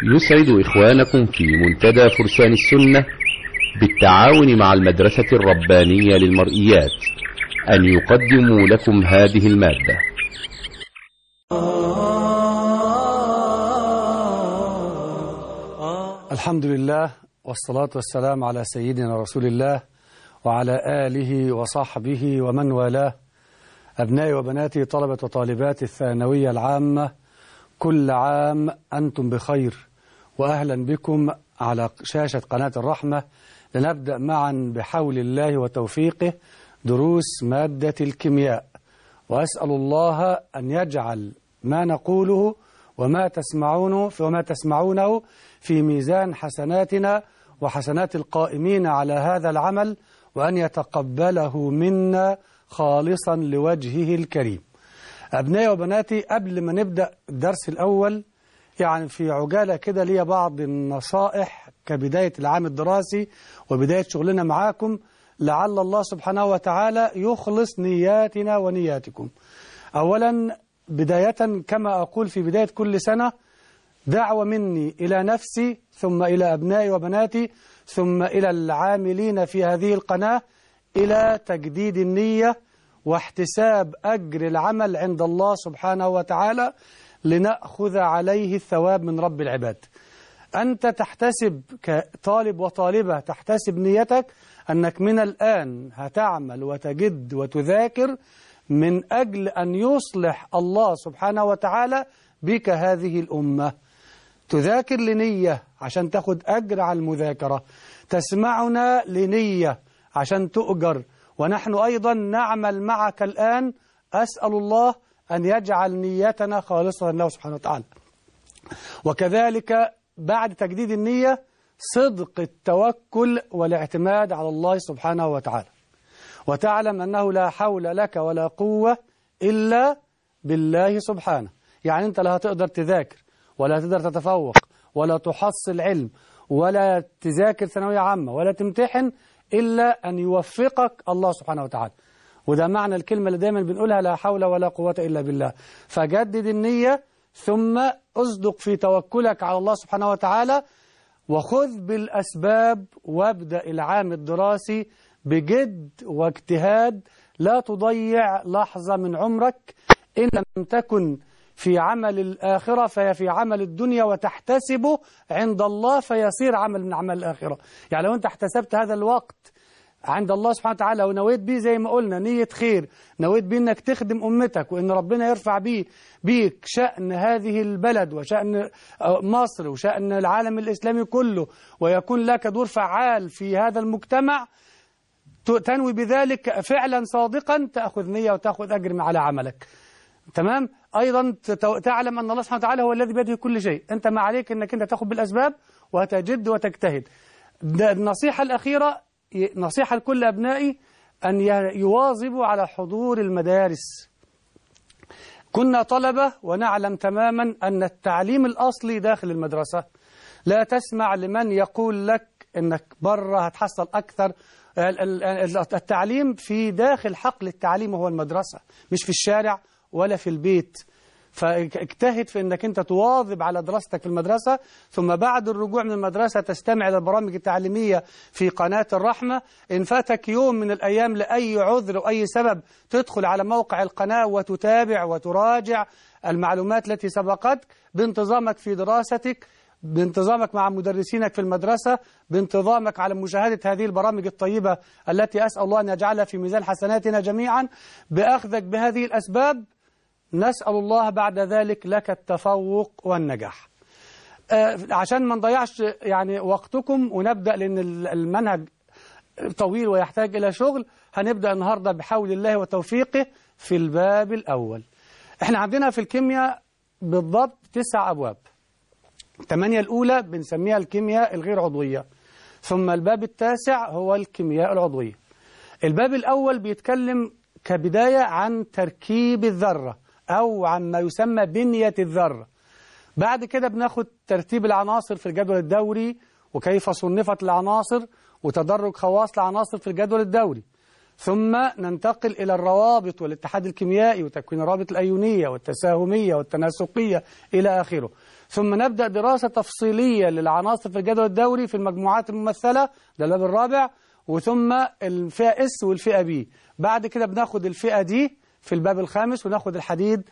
يسعد إخوانكم في منتدى فرسان السنة بالتعاون مع المدرسة الربانية للمرئيات أن يقدموا لكم هذه المادة. الحمد لله والصلاة والسلام على سيدنا رسول الله وعلى آله وصحبه ومن والاه. أبنائي وبناتي طلبة وطالبات الثانوية العامة، كل عام أنتم بخير، وأهلا بكم على شاشة قناة الرحمة لنبدأ معا بحول الله وتوفيقه دروس مادة الكيمياء. وأسأل الله أن يجعل ما نقوله وما تسمعونه في ميزان حسناتنا وحسنات القائمين على هذا العمل، وأن يتقبله منا خالصا لوجهه الكريم. أبنائي وبناتي، قبل ما نبدأ الدرس الأول يعني في عجالة كده لي بعض النصائح كبداية العام الدراسي وبداية شغلنا معاكم، لعل الله سبحانه وتعالى يخلص نياتنا ونياتكم. أولا بداية كما أقول في بداية كل سنة، دعوة مني إلى نفسي ثم إلى أبنائي وبناتي ثم إلى العاملين في هذه القناة إلى تجديد النية واحتساب أجر العمل عند الله سبحانه وتعالى لنأخذ عليه الثواب من رب العباد. أنت تحتسب كطالب وطالبة، تحتسب نيتك أنك من الآن هتعمل وتجد وتذاكر من أجل أن يصلح الله سبحانه وتعالى بك هذه الأمة. تذاكر لنية عشان تأخذ أجر على المذاكرة، تسمعنا لنية عشان تؤجر، ونحن أيضا نعمل معك الآن. أسأل الله أن يجعل نيتنا خالصة له سبحانه وتعالى. وكذلك بعد تجديد النية صدق التوكل والاعتماد على الله سبحانه وتعالى، وتعلم أنه لا حول لك ولا قوة إلا بالله سبحانه. يعني أنت لا هتقدر تذاكر ولا تقدر تتفوق ولا تحصل علم ولا تذاكر ثانوية عامة ولا تمتحن إلا أن يوفقك الله سبحانه وتعالى. وده معنى الكلمة اللي دايما بنقولها، لا حول ولا قوة إلا بالله. فجدد النية ثم أصدق في توكلك على الله سبحانه وتعالى، وخذ بالأسباب وابدأ العام الدراسي بجد واجتهاد. لا تضيع لحظة من عمرك، إن لم تكن في عمل الآخرة فهي في عمل الدنيا، وتحتسبه عند الله فيصير عمل من أعمال الآخرة. يعني لو أنت احتسبت هذا الوقت عند الله سبحانه وتعالى ونويت بيه زي ما قلنا نية خير، نويت بيه أنك تخدم أمتك وأن ربنا يرفع بيك شأن هذه البلد وشأن مصر وشأن العالم الإسلامي كله، ويكون لك دور فعال في هذا المجتمع، تنوي بذلك فعلا صادقا، تأخذ نية وتأخذ أجر على عملك. تمام. أيضا تعلم أن الله سبحانه وتعالى هو الذي بيده كل شيء. أنت ما عليك أنك أنت تأخذ بالأسباب وتجد وتجتهد. النصيحة الأخيرة، نصيحة لكل أبنائي، أن يواظبوا على حضور المدارس. كنا طلبة ونعلم تماما أن التعليم الأصلي داخل المدرسة. لا تسمع لمن يقول لك أنك بره هتحصل أكثر. التعليم في داخل حقل التعليم هو المدرسة، مش في الشارع ولا في البيت. فاجتهد في أنك أنت تواظب على دراستك في المدرسة، ثم بعد الرجوع من المدرسة تستمع إلى البرامج التعليمية في قناة الرحمة. إن فاتك يوم من الأيام لأي عذر وأي سبب، تدخل على موقع القناة وتتابع وتراجع المعلومات التي سبقتك بانتظامك في دراستك، بانتظامك مع مدرسينك في المدرسة، بانتظامك على مشاهدة هذه البرامج الطيبة التي أسأل الله أن يجعلها في ميزان حسناتنا جميعا. بأخذك بهذه الأسباب نسأل الله بعد ذلك لك التفوق والنجاح. عشان ما نضيعش يعني وقتكم ونبدأ، لأن المنهج طويل ويحتاج إلى شغل، هنبدأ النهاردة بحول الله وتوفيقه في الباب الأول. احنا عندنا في الكيمياء بالضبط 9 أبواب. 8 الأولى بنسميها الكيمياء الغير عضوية، ثم الباب التاسع هو الكيمياء العضوية. الباب الأول بيتكلم كبداية عن تركيب الذرة أو عن ما يسمى بنية الذرة. بعد كده بناخد ترتيب العناصر في الجدول الدوري وكيف صنفت العناصر وتدرج خواص العناصر في الجدول الدوري. ثم ننتقل إلى الروابط والاتحاد الكيميائي وتكوين الروابط الأيونية والتساهمية والتناسقية إلى آخره. ثم نبدأ دراسة تفصيلية للعناصر في الجدول الدوري في المجموعات الممثلة، ده الباب الرابع. وثم الفئة S والفئة B. بعد كده بناخد الفئة دي في الباب الخامس، وناخد الحديد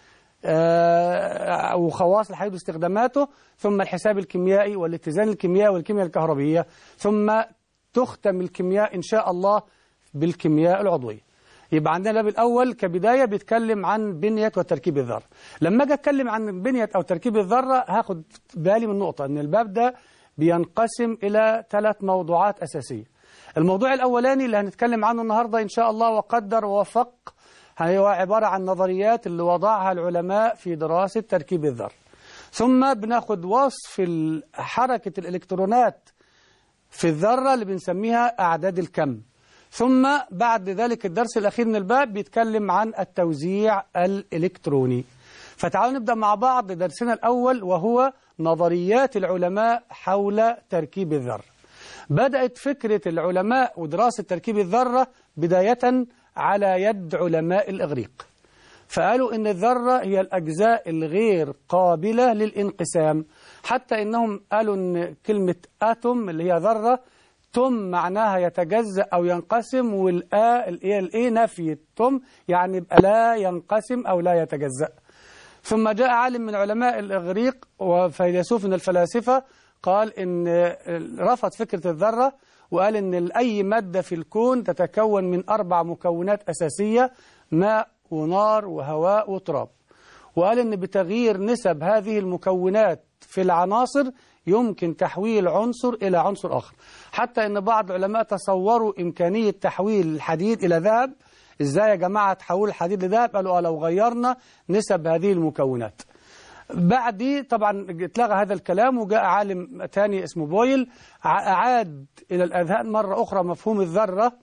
وخواص الحديد واستخداماته، ثم الحساب الكيميائي والاتزان الكيميائي والكيمياء الكهربية، ثم تختم الكيمياء إن شاء الله بالكيمياء العضوية. يبقى عندنا الباب الأول كبداية بيتكلم عن بنية وتركيب الذرة. لما أجي أتكلم عن بنية أو تركيب الذرة هاخد بالي من نقطة، أن الباب ده بينقسم إلى 3 موضوعات أساسية. الموضوع الأولاني اللي هنتكلم عنه النهاردة إن شاء الله وقدر ووفق هو عبارة عن نظريات اللي وضعها العلماء في دراسة تركيب الذرة. ثم بناخد وصف حركة الإلكترونات في الذرة اللي بنسميها أعداد الكم. ثم بعد ذلك الدرس الأخير من الباب بيتكلم عن التوزيع الإلكتروني. فتعالوا نبدأ مع بعض درسنا الأول، وهو نظريات العلماء حول تركيب الذرة. بدأت فكرة العلماء ودراسة تركيب الذرة بداية على يد علماء الإغريق، فقالوا إن الذرة هي الأجزاء الغير قابلة للانقسام، حتى إنهم قالوا إن كلمة آتوم اللي هي ذرة، توم معناها يتجزأ أو ينقسم، والإيه نفي توم يعني يبقى لا ينقسم أو لا يتجزأ. ثم جاء عالم من علماء الإغريق وفيلسوف من الفلاسفة قال إن رفض فكرة الذرة، وقال إن أي مادة في الكون تتكون من 4 مكونات أساسية: ماء ونار وهواء وتراب. وقال إن بتغيير نسب هذه المكونات في العناصر يمكن تحويل عنصر إلى عنصر آخر، حتى إن بعض العلماء تصوروا إمكانية تحويل الحديد إلى ذهب. إزاي يا جماعة تحول الحديد لذهب؟ قالوا لو غيرنا نسب هذه المكونات. بعد طبعا اتلغى هذا الكلام، وجاء عالم ثاني اسمه بويل أعاد إلى الأذهان مرة أخرى مفهوم الذرة،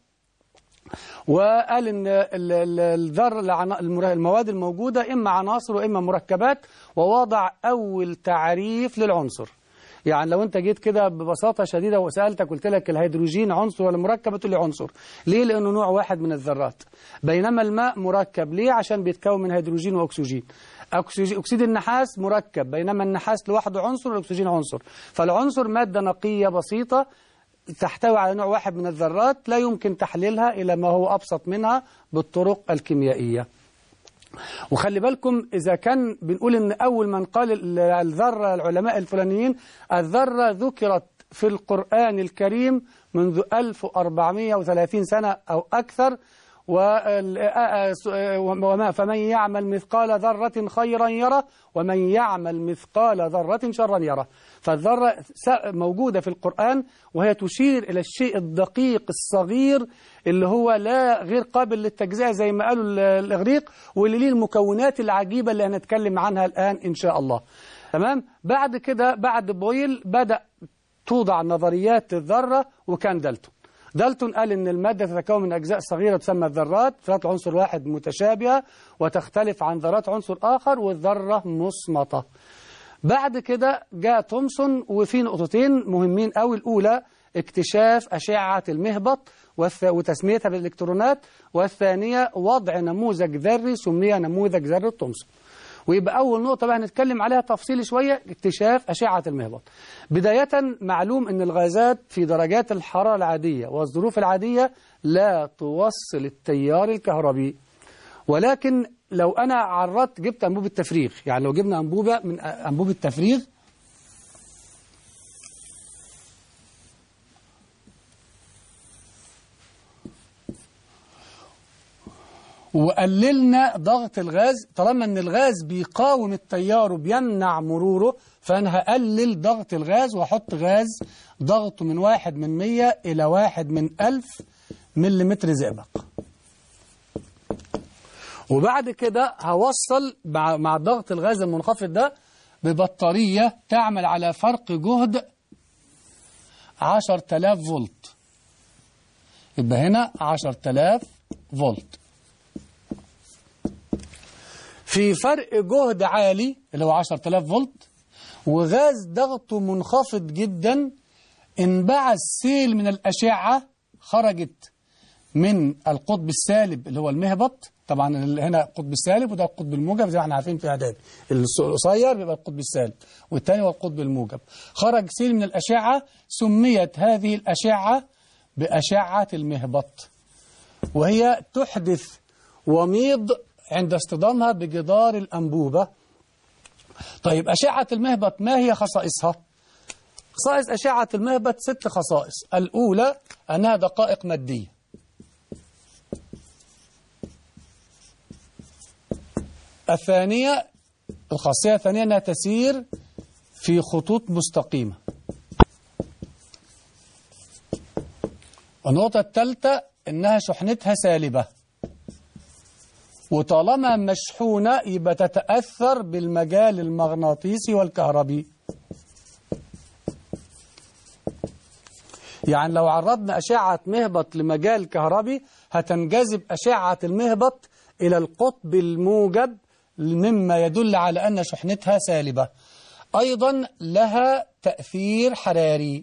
وقال إن الذرة المواد الموجودة إما عناصر وإما مركبات، ووضع أول تعريف للعنصر. يعني لو أنت جيت كده ببساطة شديدة وسألتك قلت لك الهيدروجين عنصر ولا مركب، تقول لي عنصر. ليه؟ لأنه نوع واحد من الذرات. بينما الماء مركب. ليه؟ عشان بيتكون من هيدروجين وأكسجين. أكسيد النحاس مركب، بينما النحاس لوحده عنصر والأكسجين عنصر. فالعنصر مادة نقية بسيطة تحتوي على نوع واحد من الذرات، لا يمكن تحليلها إلى ما هو أبسط منها بالطرق الكيميائية. وخلي بالكم إذا كان بنقول إن أول من قال الذرة العلماء الفلانيين، الذرة ذكرت في القرآن الكريم منذ 1430 سنة أو أكثر. فمن يعمل مثقال ذرة خيرا يره ومن يعمل مثقال ذرة شرا يره. فالذرة موجودة في القرآن، وهي تشير إلى الشيء الدقيق الصغير اللي هو لا غير قابل للتجزئة زي ما قالوا الإغريق، واللي ليه المكونات العجيبة اللي هنتكلم عنها الآن إن شاء الله. تمام. بعد كده بعد بويل بدأ توضع نظريات الذرة، وكان دالتون قال إن المادة تتكون من أجزاء صغيرة تسمى الذرات، ذرات عنصر واحد متشابهة وتختلف عن ذرات عنصر آخر، والذرة مصمتة. بعد كده جاء تومسون، وفي نقطتين مهمين قوي. الأولى اكتشاف أشعة المهبط وتسميتها بالإلكترونات، والثانية وضع نموذج ذري سمي نموذج ذري تومسون. ويبقى أول نقطة بقى هنتكلم عليها تفصيل شوية، اكتشاف أشعة المهبط. بداية معلوم أن الغازات في درجات الحرارة العادية والظروف العادية لا توصل التيار الكهربي، ولكن لو أنا جبت أنبوبة تفريغ، يعني لو جبنا أنبوبة من أنبوبة تفريغ وقللنا ضغط الغاز، طالما ان الغاز بيقاوم التيار وبيمنع مروره، فانا هقلل ضغط الغاز واحط غاز ضغطه من 1/100 إلى 1/1000 مليمتر زئبق. وبعد كده هوصل مع ضغط الغاز المنخفض ده ببطارية تعمل على فرق جهد 10000 فولت. يبقى هنا 10000 فولت. في فرق جهد عالي اللي هو 10000 فولت وغاز ضغطه منخفض جدا، انبعث سيل من الأشعة خرجت من القطب السالب اللي هو المهبط. طبعا هنا القطب السالب وده القطب الموجب زي ما احنا عارفين في اعداد. القصير بيبقى القطب السالب والثاني هو القطب الموجب. خرج سيل من الأشعة، سميت هذه الأشعة بأشعة المهبط، وهي تحدث وميض عند اصطدامها بجدار الأنبوبة. طيب أشعة المهبط ما هي خصائصها؟ خصائص أشعة المهبط 6 خصائص. الأولى أنها دقائق مادية. الثانية، الخاصية الثانية أنها تسير في خطوط مستقيمة. النقطة الثالثة أنها شحنتها سالبة، وطالما مشحونة يبقى تتأثر بالمجال المغناطيسي والكهربي. يعني لو عرضنا أشعة مهبط لمجال كهربي هتنجذب أشعة المهبط إلى القطب الموجب، مما يدل على أن شحنتها سالبة. أيضا لها تأثير حراري.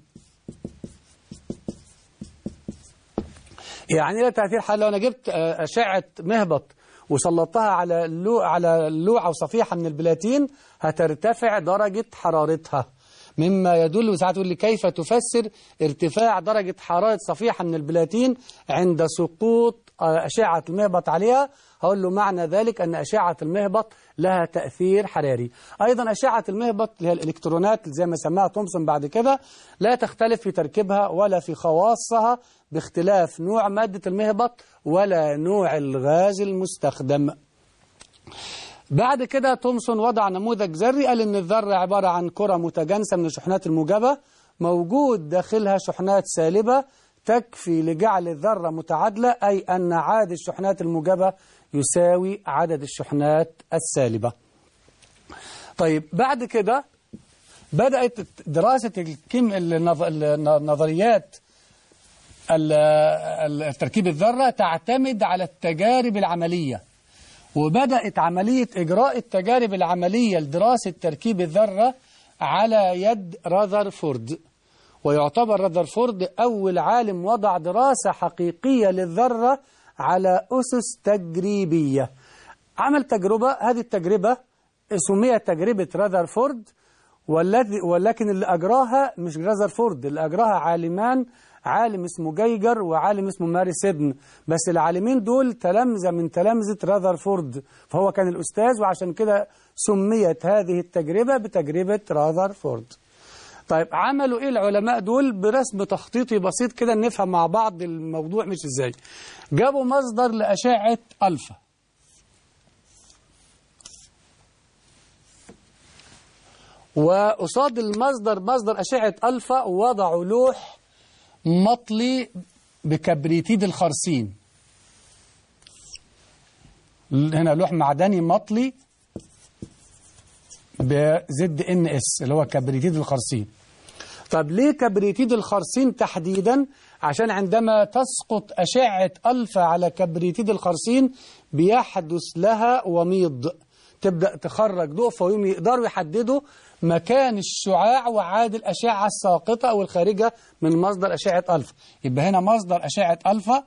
يعني لها تأثير حراري. لو أنا جبت أشعة مهبط وسلطتها على اللوعة أو صفيحة من البلاتين هترتفع درجة حرارتها، مما يدل. وساعات تقول لي كيف تفسر ارتفاع درجة حرارة صفيحة من البلاتين عند سقوط أشعة المهبط عليها؟ هقول له معنى ذلك أن أشعة المهبط لها تأثير حراري. أيضا أشعة المهبط اللي هي الإلكترونات زي ما سماها تومسون بعد كده لا تختلف في تركيبها ولا في خواصها باختلاف نوع مادة المهبط ولا نوع الغاز المستخدم. بعد كده تومسون وضع نموذج ذري، قال إن الذرة عبارة عن كرة متجانسة من الشحنات الموجبة موجود داخلها شحنات سالبة تكفي لجعل الذرة متعادلة، أي أن عدد الشحنات الموجبة يساوي عدد الشحنات السالبة. طيب بعد كده بدأت دراسة النظريات تركيب الذرة تعتمد على التجارب العملية، وبدأت عملية إجراء التجارب العملية لدراسة تركيب الذرة على يد راذرفورد. ويعتبر راذرفورد أول عالم وضع دراسة حقيقية للذرة على أسس تجريبية. عمل تجربة، هذه التجربة سميت تجربة راذرفورد، ولكن اللي أجراها مش راذرفورد، اللي أجراها عالمان، عالم اسمه جيجر وعالم اسمه ماري سيدن. بس العالمين دول تلامذة من تلامذة راذرفورد، فهو كان الأستاذ، وعشان كده سميت هذه التجربة بتجربة راذرفورد. طيب عملوا إيه العلماء دول؟ برسم تخطيطي بسيط كده نفهم مع بعض الموضوع مش إزاي. جابوا مصدر لأشعة ألفا، وقصاد المصدر مصدر أشعة ألفا وضعوا لوح مطلي بكبريتيد الخرسين. هنا لوح معدني مطلي بزد ان اس اللي هو كبريتيد الخرسين. طب ليه كبريتيد الخرسين تحديدا؟ عشان عندما تسقط أشعة ألفا على كبريتيد الخرسين بيحدث لها وميض، تبدأ تخرج ضوء، فهم يقدروا يحددوا مكان الشعاع وعاد الأشعة الساقطة أو الخارجة من مصدر أشعة ألفا. يبقى هنا مصدر أشعة ألفا،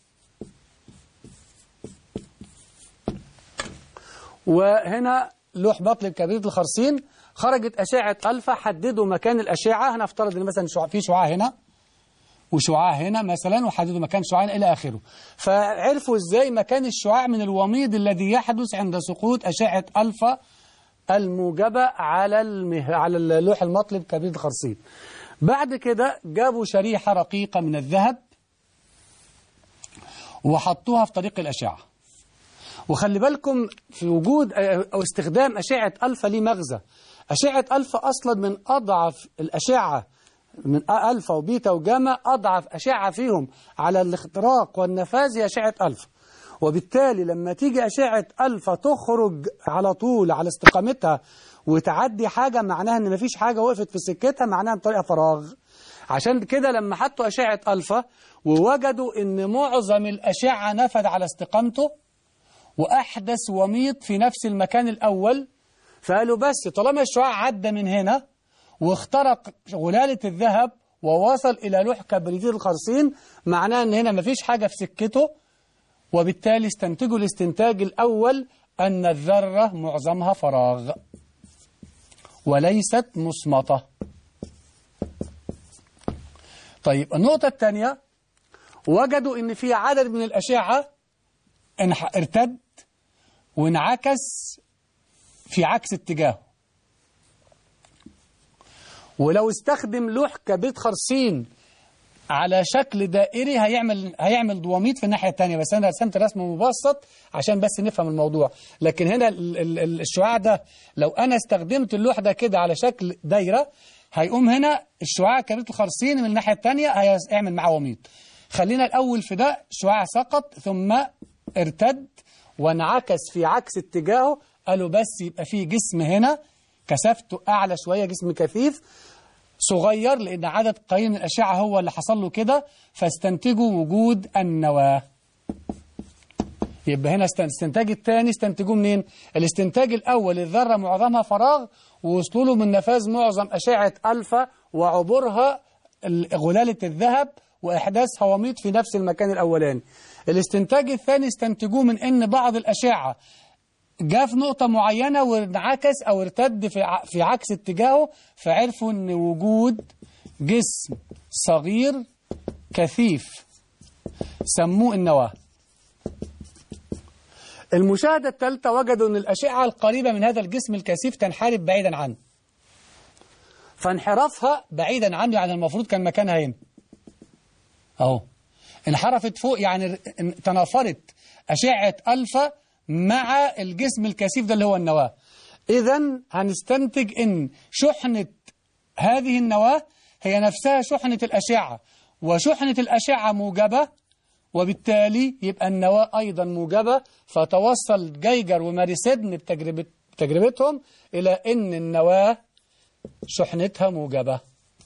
وهنا لوح مطلي بكبريتيد الخرسين. خرجت أشعة ألفا، حددوا مكان الأشعة. هنفترض إن مثلا في شعاع هنا وشعاع هنا مثلا، وحددوا مكان شعاع إلى آخره. فعرفوا إزاي مكان الشعاع من الوميض الذي يحدث عند سقوط أشعة ألفا الموجبة على اللوح المطلي بكبريتيد الخرسين. بعد كده جابوا شريحة رقيقة من الذهب وحطوها في طريق الأشعة. وخلي بالكم في وجود أو استخدام أشعة ألفا ليه مغزى. أشعة ألفا أصلا من أضعف الأشعة، من ألفا وبيتا وجاما أضعف أشعة فيهم على الاختراق والنفاذ هي أشعة ألفا. وبالتالي لما تيجي أشعة ألفا تخرج على طول على استقامتها وتعدي حاجة، معناها أن مفيش حاجة وقفت في سكتها، معناها طريقة فراغ. عشان كده لما حطوا أشعة ألفا ووجدوا أن معظم الأشعة نفذ على استقامته وأحدث وميض في نفس المكان الأول، فقالوا بس طالما الشعاع عدى من هنا واخترق غلالة الذهب ووصل إلى لوح كبريتيد الخرسين، معناه أن هنا مفيش حاجة في سكته، وبالتالي استنتجوا الاستنتاج الأول أن الذرة معظمها فراغ وليست مصمتة. طيب النقطة الثانية، وجدوا أن في عدد من الأشعة ارتد وانعكس في عكس اتجاهه، ولو استخدم لوح كبريت خرسين على شكل دائري هيعمل دواميت في الناحية الثانية، بس أنا رسمت رسم مبسط عشان بس نفهم الموضوع. لكن هنا الشعاع ده لو أنا استخدمت اللوح ده كده على شكل دايرة، هيقوم هنا الشعاع كبريت الخرسين من الناحية الثانية هيعمل معاه وميض. خلينا الأول في ده، شعاع سقط ثم ارتد وانعكس في عكس اتجاهه، قالوا بس يبقى فيه جسم هنا كثافته أعلى شوية، جسم كثيف صغير، لأن عدد قليل من الأشعة هو اللي حصل له كده، فاستنتجوا وجود النواة. يبقى هنا الاستنتاج الثاني استنتجوه منين؟ الاستنتاج الأول الذرة معظمها فراغ، ووصلوا له من نفاذ معظم أشعة ألفا وعبورها غلالة الذهب وإحداث هواميط في نفس المكان الأولاني. الاستنتاج الثاني استنتجوه من أن بعض الأشعة جاء في نقطة معينة وانعكس أو ارتد في عكس اتجاهه، فعرفوا أن وجود جسم صغير كثيف سموه النواة. المشاهدة الثالثة، وجدوا أن الأشعة القريبة من هذا الجسم الكثيف تنحرف بعيدا عنه، فانحرافها بعيدا عنه يعني المفروض كان مكانها هنا أهو، انحرفت فوق يعني تنافرت أشعة ألفا مع الجسم الكثيف ده اللي هو النواة. إذن هنستنتج أن شحنة هذه النواة هي نفسها شحنة الأشعة، وشحنة الأشعة موجبة، وبالتالي يبقى النواة أيضا موجبة. فتوصل جيجر وماريسيدن بتجربتهم إلى أن النواة شحنتها موجبة.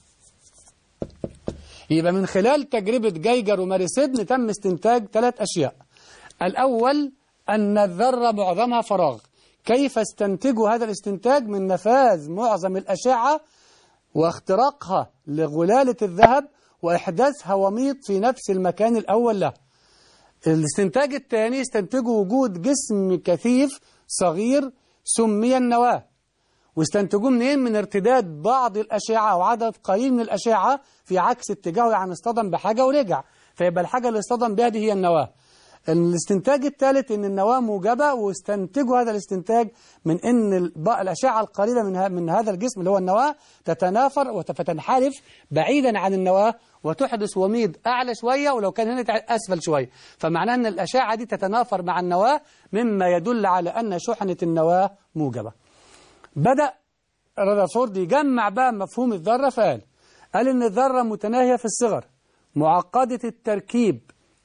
يبقى من خلال تجربة جيجر وماريسيدن تم استنتاج 3 أشياء. الأول أن الذرة معظمها فراغ. كيف استنتجوا هذا الاستنتاج؟ من نفاذ معظم الأشعة واختراقها لغلالة الذهب وإحداث هواميط في نفس المكان الأول له. الاستنتاج الثاني استنتجوا وجود جسم كثيف صغير سمي النواة، واستنتجوه منين؟ من ارتداد بعض الأشعة أو عدد قليل من الأشعة في عكس اتجاهه، يعني اصطدم بحاجة ورجع، فيبقى الحاجة اللي اصطدم بها دي هي النواة. الاستنتاج الثالث ان النواة موجبة، واستنتجوا هذا الاستنتاج من ان الأشعة القليلة من هذا الجسم اللي هو النواة تتنافر وتنحرف بعيدا عن النواة وتحدث وميض أعلى شوية، ولو كان هنا أسفل شوية، فمعناه ان الأشعة دي تتنافر مع النواة، مما يدل على أن شحنة النواة موجبة. بدأ رذرفورد يجمع بقى مفهوم الذرة، قال ان الذرة متناهية في الصغر، معقدة التركيب،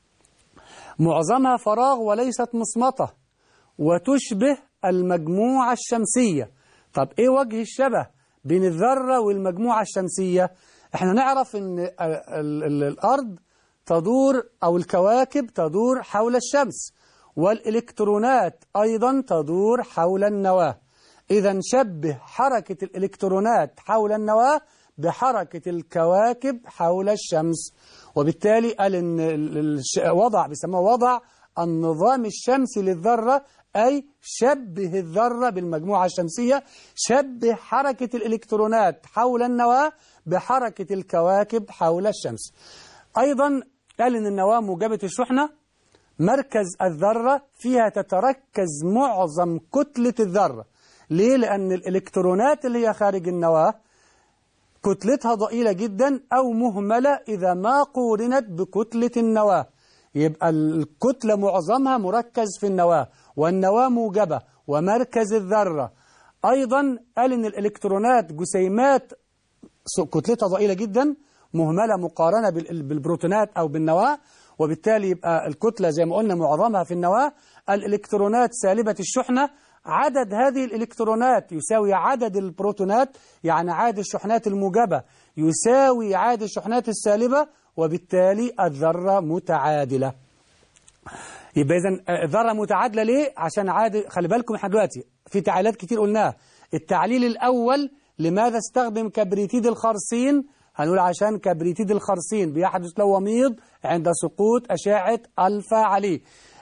معظمها فراغ وليست مصمتة، وتشبه المجموعة الشمسية. طب ايه وجه الشبه بين الذرة والمجموعة الشمسية؟ احنا نعرف ان الأرض تدور أو الكواكب تدور حول الشمس، والإلكترونات أيضا تدور حول النواة. إذا شبه حركة الإلكترونات حول النواة بحركة الكواكب حول الشمس، وبالتالي قال إن بيسموه وضع النظام الشمسي للذرة، أي شبه الذرة بالمجموعة الشمسية، شبه حركة الإلكترونات حول النواة بحركة الكواكب حول الشمس. أيضا قال إن النواة موجبة الشحنة، مركز الذرة فيها تتركز معظم كتلة الذرة. ليه؟ لأن الإلكترونات اللي هي خارج النواة كتلتها ضئيلة جدا أو مهملة إذا ما قورنت بكتلة النواة، يبقى الكتلة معظمها مركز في النواة، والنواة موجبة ومركز الذرة. أيضا قال إن الإلكترونات جسيمات كتلتها ضئيلة جدا مهملة مقارنة بالبروتونات أو بالنواة، وبالتالي يبقى الكتلة زي ما قلنا معظمها في النواة. الإلكترونات سالبة الشحنة، عدد هذه الإلكترونات يساوي عدد البروتونات، يعني عدد الشحنات الموجبة يساوي عدد الشحنات السالبة، وبالتالي الذرة متعادلة. يبقى إذن الذرة متعادلة ليه؟ عشان خلي بالكم احنا دلوقتي في تعليلات كتير قلناها. التعليل الأول لماذا استخدم كبريتيد الخرسين هنقول عشان كبريتيد الخرسين بيحدث له وميض عند سقوط أشعة ألفا عليه.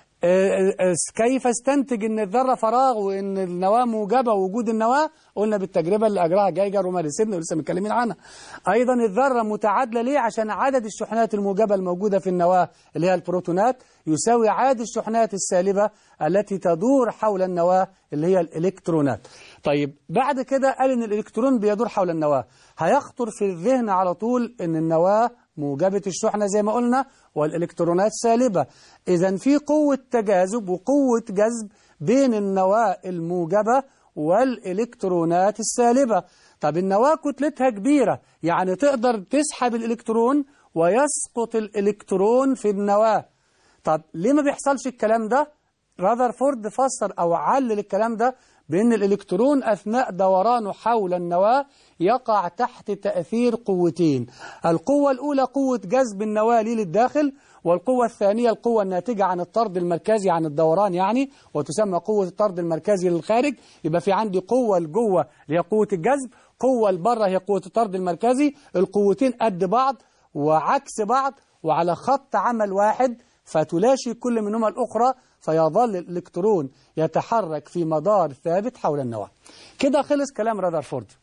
كيف استنتج ان الذرة فراغ وان النواة موجبة ووجود النواة؟ قلنا بالتجربة اللي اجراها جايجر وماريسيبنا ولسه متكلمين عنها. ايضا الذرة متعادلة ليه؟ عشان عدد الشحنات الموجبة الموجودة في النواة اللي هي البروتونات يساوي عدد الشحنات السالبة التي تدور حول النواة اللي هي الالكترونات. طيب بعد كده قال ان الالكترون بيدور حول النواة، هيخطر في الذهن على طول ان النواة موجبة الشحنة زي ما قلنا والإلكترونات سالبة. إذن في قوة تجاذب وقوة جذب بين النواة الموجبة والإلكترونات السالبة. طب النواة كتلتها كبيرة، يعني تقدر تسحب الإلكترون ويسقط الإلكترون في النواة. طب ليه ما بيحصلش الكلام ده؟ راذرفورد فسر أو علل الكلام ده بأن الإلكترون أثناء دورانه حول النواة يقع تحت تأثير قوتين. القوة الأولى قوة جذب النواة للداخل، والقوة الثانية القوة الناتجة عن الطرد المركزي عن الدوران يعني، وتسمى قوة الطرد المركزي للخارج. يبقى في عندي قوة لجوه اللي هي قوة الجذب، قوة لبره هي قوة الطرد المركزي. القوتين قد بعض وعكس بعض وعلى خط عمل واحد، فتلاشي كل منهما الأخرى، فيظل الإلكترون يتحرك في مدار ثابت حول النواة. كده خلص كلام راذرفورد.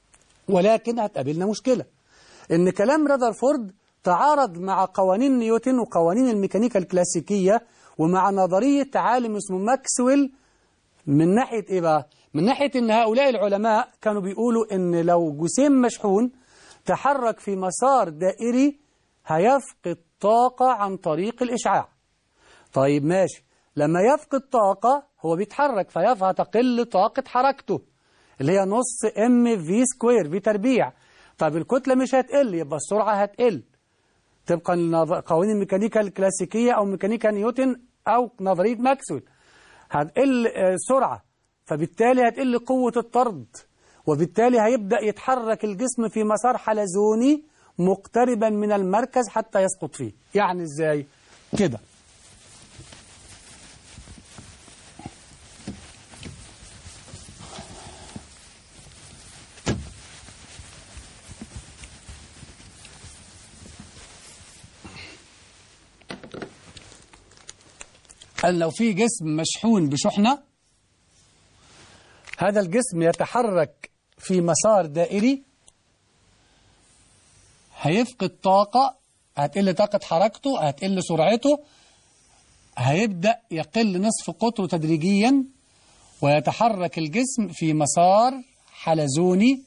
ولكن هتقابلنا مشكلة، إن كلام راذرفورد تعارض مع قوانين نيوتن وقوانين الميكانيكا الكلاسيكية ومع نظرية عالم اسمه ماكسويل. من ناحية إيه بقى؟ من ناحية إن هؤلاء العلماء كانوا بيقولوا إن لو جسيم مشحون تحرك في مسار دائري هيفقد طاقة عن طريق الإشعاع. طيب ماشي، لما يفقد طاقة هو بيتحرك فتقل طاقة حركته اللي هي نص ام في سكوير في تربيع. طب الكتلة مش هتقل، يبقى السرعة هتقل طبقا لقوانين الميكانيكا الكلاسيكية أو ميكانيكا نيوتن أو نظرية ماكسويل. هتقل سرعة، فبالتالي هتقل قوة الطرد، وبالتالي هيبدأ يتحرك الجسم في مسار حلزوني مقتربا من المركز حتى يسقط فيه. يعني ازاي؟ كده قال لو في جسم مشحون بشحنة، هذا الجسم يتحرك في مسار دائري، هيفقد طاقة، هتقل طاقة حركته، هتقل سرعته، هيبدأ يقل نصف قطره تدريجيا، ويتحرك الجسم في مسار حلزوني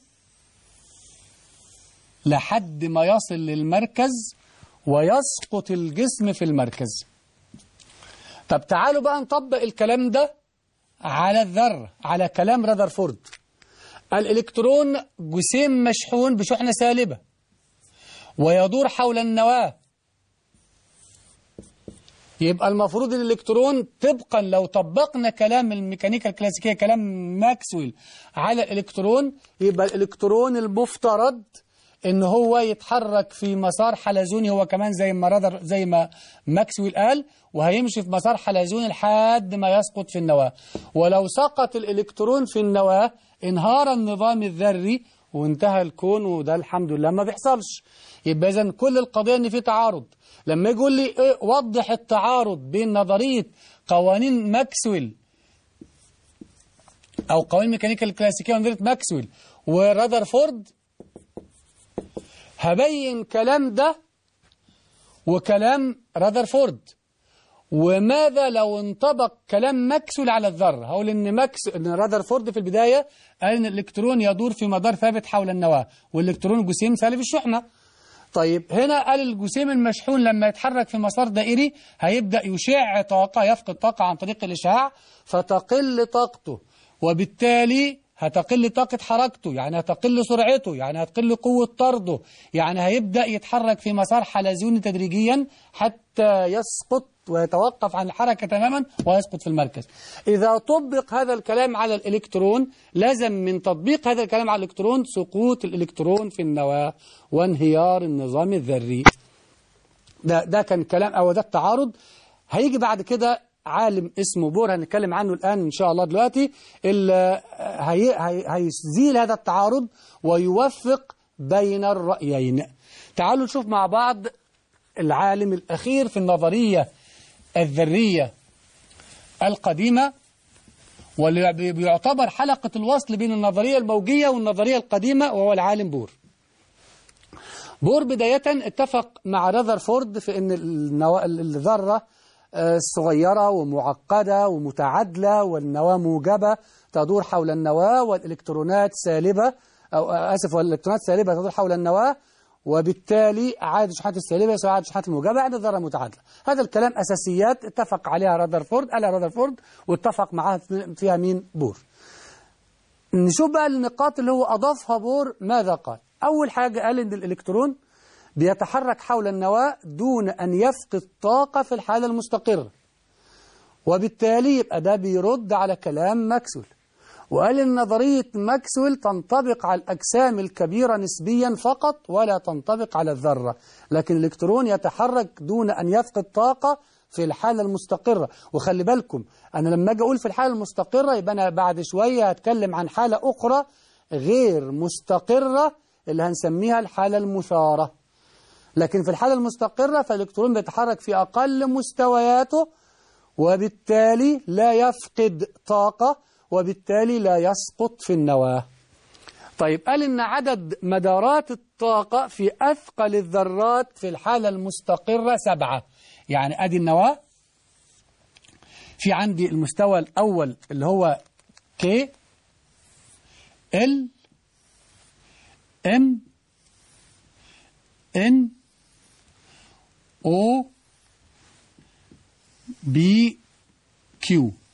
لحد ما يصل للمركز ويسقط الجسم في المركز. طب تعالوا بقى نطبق الكلام ده على الذرة، على كلام راذرفورد. الإلكترون جسيم مشحون بشحنة سالبة ويدور حول النواة، يبقى المفروض الإلكترون طبقا لو طبقنا كلام الميكانيكا الكلاسيكية كلام ماكسويل على الإلكترون، يبقى الإلكترون المفترض إن هو يتحرك في مسار حلزوني هو كمان زي ما ماكسويل قال، وهيمشي في مسار حلزوني لحد ما يسقط في النواة. ولو سقط الإلكترون في النواة انهار النظام الذري وانتهى الكون، وده الحمد لله ما بيحصلش. يبقى إذن كل القضية إن في تعارض. لما يقول لي إيه وضح التعارض بين نظرية قوانين ماكسويل أو قوانين الميكانيكا الكلاسيكية ونظرية ماكسويل وراذرفورد، هبين كلام ده وكلام راذرفورد. وماذا لو انطبق كلام ماكسويل على الذرة؟ هقول إن راذرفورد في البداية قال إن الإلكترون يدور في مدار ثابت حول النواة، والإلكترون جسيم سالب الشحنة. طيب هنا قال الجسيم المشحون لما يتحرك في مسار دائري هيبدأ يشع طاقة، يفقد طاقة عن طريق الإشعاع، فتقل طاقته، وبالتالي هتقل طاقة حركته، يعني هتقل سرعته، يعني هتقل قوة طرده، يعني هيبدأ يتحرك في مسار حلزوني تدريجيا حتى يسقط ويتوقف عن الحركة تماما ويسقط في المركز. إذا طبق هذا الكلام على الإلكترون، لازم من تطبيق هذا الكلام على الإلكترون سقوط الإلكترون في النواة وانهيار النظام الذري. ده كان كلام أو ده التعارض. هيجي بعد كده عالم اسمه بور هنتكلم عنه الآن إن شاء الله دلوقتي، هيزيل هذا التعارض ويوفق بين الرأيين. تعالوا نشوف مع بعض العالم الأخير في النظرية الذرية القديمة، واللي بيعتبر حلقة الوصل بين النظرية الموجية والنظرية القديمة، وهو العالم بور. بور بداية اتفق مع رذرفورد في أن الذرة صغيرة ومعقدة ومتعادلة، والنواة موجبة تدور حول النواة، والإلكترونات سالبة والإلكترونات سالبة تدور حول النواة، وبالتالي عدد الشحنات السالبة يساوي عدد الشحنات الموجبة، يعني الذرة متعادلة. هذا الكلام أساسيات اتفق عليها رذرفورد، قالها رذرفورد واتفق معها فيها مين؟ بور. نشوف بقى النقاط اللي هو أضافها بور. ماذا قال؟ أول حاجة قال إن الإلكترون بيتحرك حول النواة دون أن يفقد طاقة في الحالة المستقرة، وبالتالي يبقى ده بيرد على كلام ماكسويل. وقال إن نظرية ماكسويل تنطبق على الأجسام الكبيرة نسبيا فقط ولا تنطبق على الذرة، لكن الإلكترون يتحرك دون أن يفقد طاقة في الحالة المستقرة. وخلي بالكم أنا لما أجي أقول في الحالة المستقرة يبقى أنا بعد شوية هتكلم عن حالة أخرى غير مستقرة اللي هنسميها الحالة المثارة. لكن في الحالة المستقرة فالإلكترون بيتحرك في أقل مستوياته، وبالتالي لا يفقد طاقة، وبالتالي لا يسقط في النواة. طيب قال إن عدد مدارات الطاقة في أثقل الذرات في الحالة المستقرة 7. يعني أدي النواة، في عندي المستوى الأول اللي هو K L M N O B Q.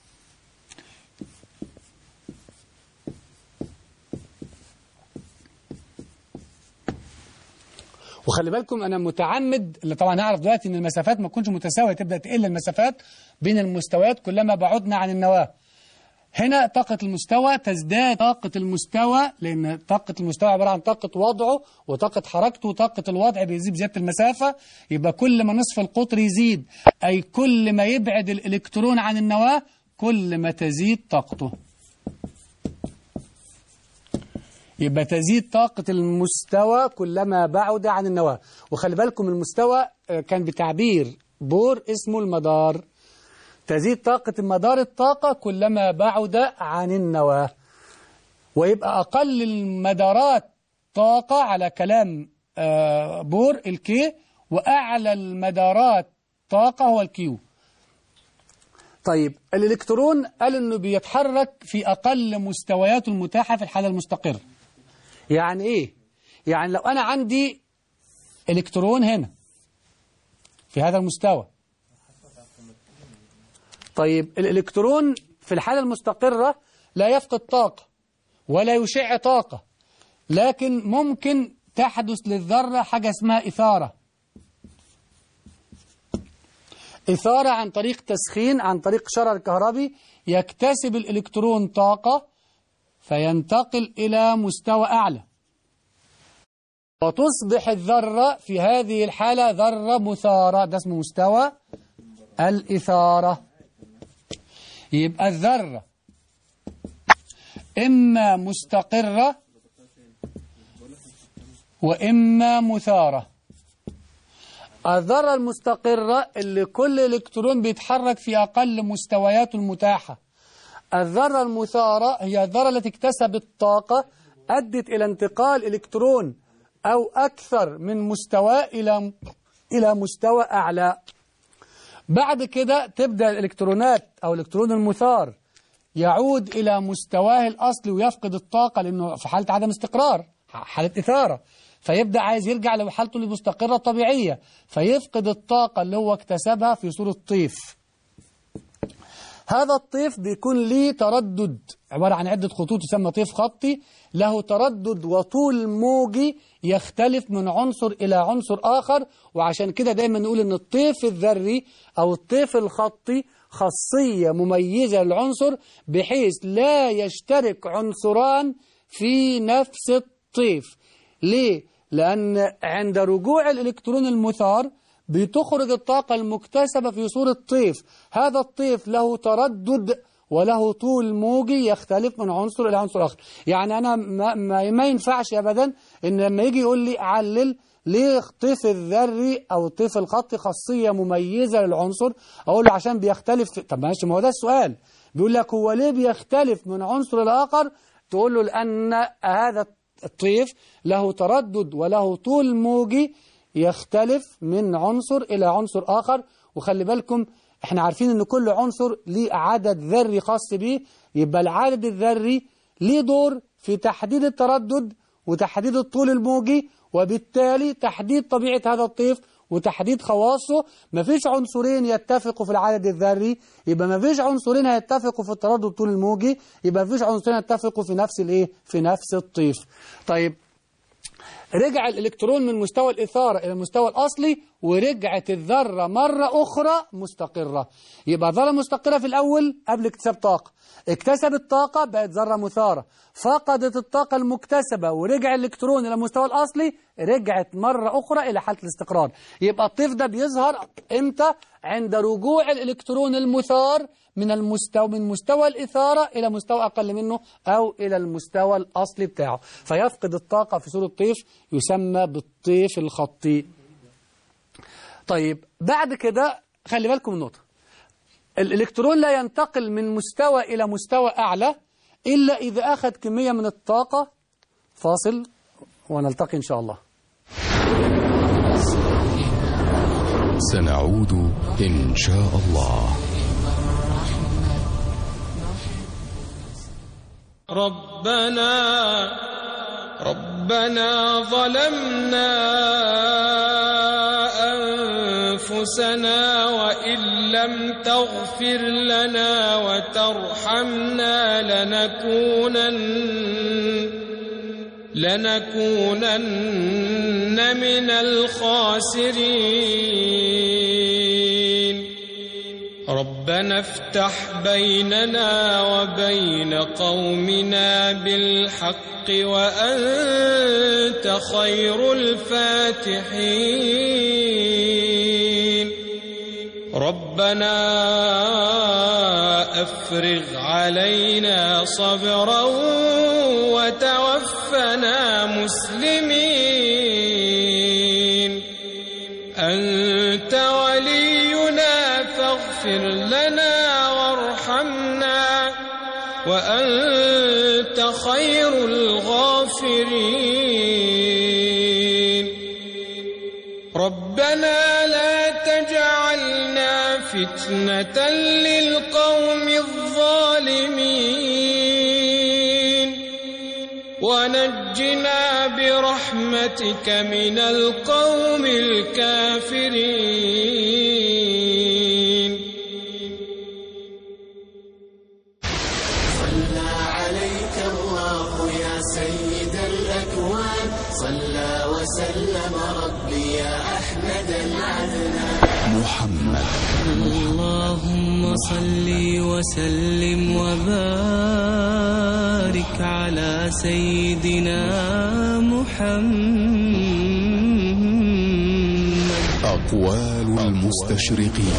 وخلي بالكم أنا متعمد اللي طبعا هعرف دلوقتي إن المسافات ما تكونش متساوية، تبدأ تقل المسافات بين المستويات كلما بعدنا عن النواة. هنا طاقة المستوى تزداد طاقة المستوى، لأن طاقة المستوى عبارة عن طاقة وضعه وطاقة حركته، وطاقة الوضع بيزيد بزيادة المسافة. يبقى كل ما نصف القطر يزيد، أي كل ما يبعد الإلكترون عن النواة كل ما تزيد طاقته. يبقى تزيد طاقة المستوى كلما بعد عن النواة. وخلي بالكم المستوى كان بتعبير بور اسمه المدار. تزيد طاقة مدار الطاقة كلما بعد عن النواة، ويبقى أقل المدارات طاقة على كلام بور الكي، وأعلى المدارات طاقة هو الكيو. طيب الإلكترون قال إنه بيتحرك في أقل مستوياته المتاحة في الحالة المستقرة. يعني إيه؟ يعني لو أنا عندي إلكترون هنا في هذا المستوى، طيب الإلكترون في الحالة المستقرة لا يفقد طاقة ولا يشع طاقة، لكن ممكن تحدث للذرة حاجة اسمها إثارة. إثارة عن طريق تسخين، عن طريق شرر كهربي، يكتسب الإلكترون طاقة فينتقل إلى مستوى أعلى، وتصبح الذرة في هذه الحالة ذرة مثارة. ده اسمه مستوى الإثارة. يبقى الذرة إما مستقرة وإما مثارة. الذرة المستقرة اللي كل إلكترون بيتحرك في أقل مستوياته المتاحة. الذرة المثارة هي الذرة التي اكتسبت طاقة أدت إلى انتقال إلكترون أو أكثر من مستوى إلى مستوى أعلى. بعد كده تبدأ الإلكترونات أو الإلكترون المثار يعود إلى مستواه الأصلي ويفقد الطاقة، لأنه في حالة عدم استقرار، حالة إثارة، فيبدأ عايز يرجع لحالته المستقرة الطبيعية، فيفقد الطاقة اللي هو اكتسبها في صورة طيف. هذا الطيف بيكون ليه تردد عبارة عن عدة خطوط يسمى طيف خطي، له تردد وطول موجي يختلف من عنصر إلى عنصر آخر. وعشان كده دايما نقول إن الطيف الذري أو الطيف الخطي خاصية مميزة للعنصر، بحيث لا يشترك عنصران في نفس الطيف. ليه؟ لأن عند رجوع الإلكترون المثار بتخرج الطاقة المكتسبة في صورة طيف. هذا الطيف له تردد وله طول موجي يختلف من عنصر إلى عنصر آخر. يعني أنا ما ينفعش أبدا إن لما يجي يقول لي علل ليه الطيف الذري أو الطيف الخطي خاصية مميزة للعنصر، أقول له عشان بيختلف. طب ماشي، ما هو ده السؤال. بيقول لك هو ليه بيختلف من عنصر لآخر؟ تقول له لأن هذا الطيف له تردد وله طول موجي يختلف من عنصر إلى عنصر آخر. وخلي بالكم احنا عارفين ان كل عنصر ليه عدد ذري خاص به، يبقى العدد الذري ليه دور في تحديد التردد وتحديد الطول الموجي، وبالتالي تحديد طبيعة هذا الطيف وتحديد خواصه. مفيش عنصرين يتفقوا في العدد الذري، يبقى مفيش عنصرين هيتفقوا في التردد والطول الموجي، يبقى مفيش عنصرين يتفقوا في نفس الايه، في نفس الطيف. طيب رجع الإلكترون من مستوى الإثارة إلى المستوى الأصلي، ورجعت الذرة مرة أخرى مستقرة. يبقى ذرة مستقرة في الأول قبل اكتساب طاقة، اكتسبت طاقة بقت ذرة مثارة، فقدت الطاقة المكتسبة ورجع الإلكترون إلى المستوى الأصلي، رجعت مرة أخرى إلى حالة الاستقرار. يبقى الطيف ده بيظهر إمتى؟ عند رجوع الإلكترون المثار من مستوى الإثارة إلى مستوى أقل منه أو إلى المستوى الأصلي بتاعه، فيفقد الطاقة في صورة طيف يسمى بالطيف الخطي. طيب بعد كده خلي بالكم النقطة، الإلكترون لا ينتقل من مستوى إلى مستوى أعلى إلا إذا أخذ كمية من الطاقة. فاصل ونلتقي إن شاء الله. سنعود إن شاء الله. ربنا ظلمنا أنفسنا وإن لم تغفر لنا وترحمنا لنكونن من الخاسرين. ربنا افتح بيننا وبين قومنا بالحق وأنت خير الفاتحين. ربنا أفرغ علينا صبرا وتوفنا مسلمين. أنت ولينا فاغفر لنا وارحمنا وأنت خير الغافرين. ربنا لا تجعلنا فتنة للقوم الظالمين ونجنا برحمتك من القوم الكافرين. صلى عليك الله يا سيد الأكوان، صلى وسلم ربي يا أحمد العدنان محمد. اللهم صل وسلم وبارك على سيدنا محمد. أقوال المستشرقين.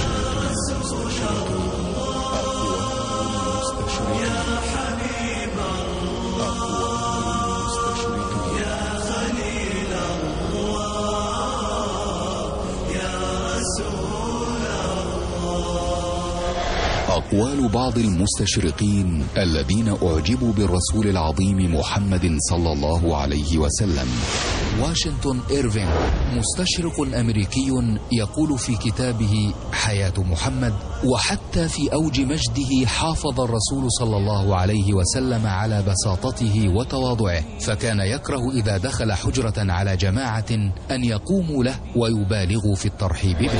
أقوال بعض المستشرقين الذين أعجبوا بالرسول العظيم محمد صلى الله عليه وسلم. واشنطن إيرفين مستشرق أمريكي يقول في كتابه حياة محمد: وحتى في أوج مجده حافظ الرسول صلى الله عليه وسلم على بساطته وتواضعه، فكان يكره إذا دخل حجرة على جماعة أن يقوموا له ويبالغوا في الترحيب به.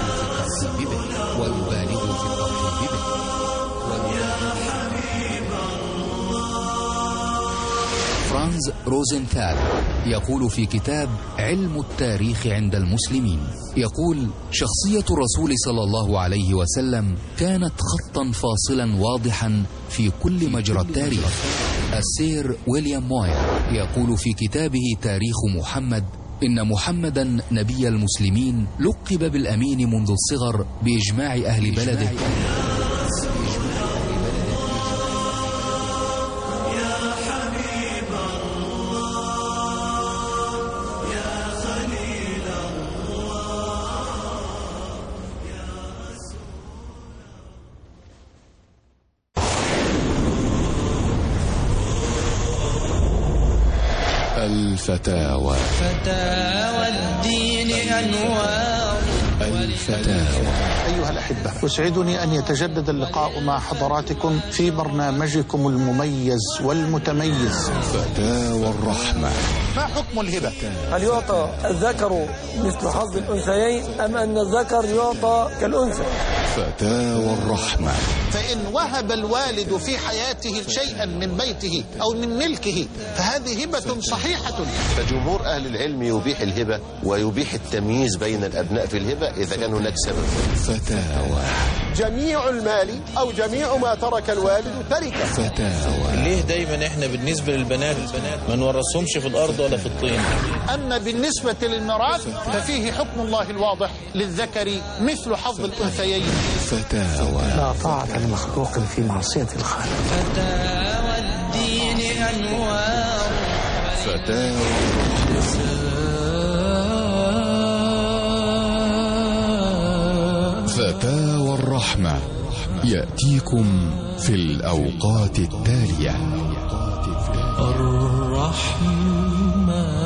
فرانز روزنثال يقول في كتاب علم التاريخ عند المسلمين، يقول: شخصية الرسول صلى الله عليه وسلم كانت خطا فاصلا واضحا في كل مجرى التاريخ. السير ويليام موير يقول في كتابه تاريخ محمد: إن محمدا نبي المسلمين لقب بالأمين منذ الصغر بإجماع أهل بلده. الفتاوى. فتاوى الدين أنوار. الفتاوى. أيها الأحبة، يسعدني أن يتجدد اللقاء مع حضراتكم في برنامجكم المميز والمتميز فتاوى الرحمة. ما حكم الهبة؟ هل يعطى الذكر مثل حظ الأنثيين أم أن الذكر يعطى كالأنثى؟ فتاوى الرحمة. فإن وهب الوالد في حياته شيئا من بيته أو من ملكه فهذه هبة صحيحة. فجمهور أهل العلم يبيح الهبة ويبيح التمييز بين الأبناء في الهبة إذا كان هناك سبب. فتاوى. جميع المال أو جميع ما ترك الوالد تركه. فتاوى. ليه دايما احنا بالنسبة للبنات ما نورثهمش في الأرض ولا في الطين؟ أما بالنسبة للميراث ففيه حكم الله الواضح للذكر مثل حظ الأنثيين. فتاوى. لا طاعة لمخلوق في معصية الخالق. فتاوى الدين أنوار. فتاوى. فتاوى الرحمة يأتيكم في الأوقات التالية. الرحمة.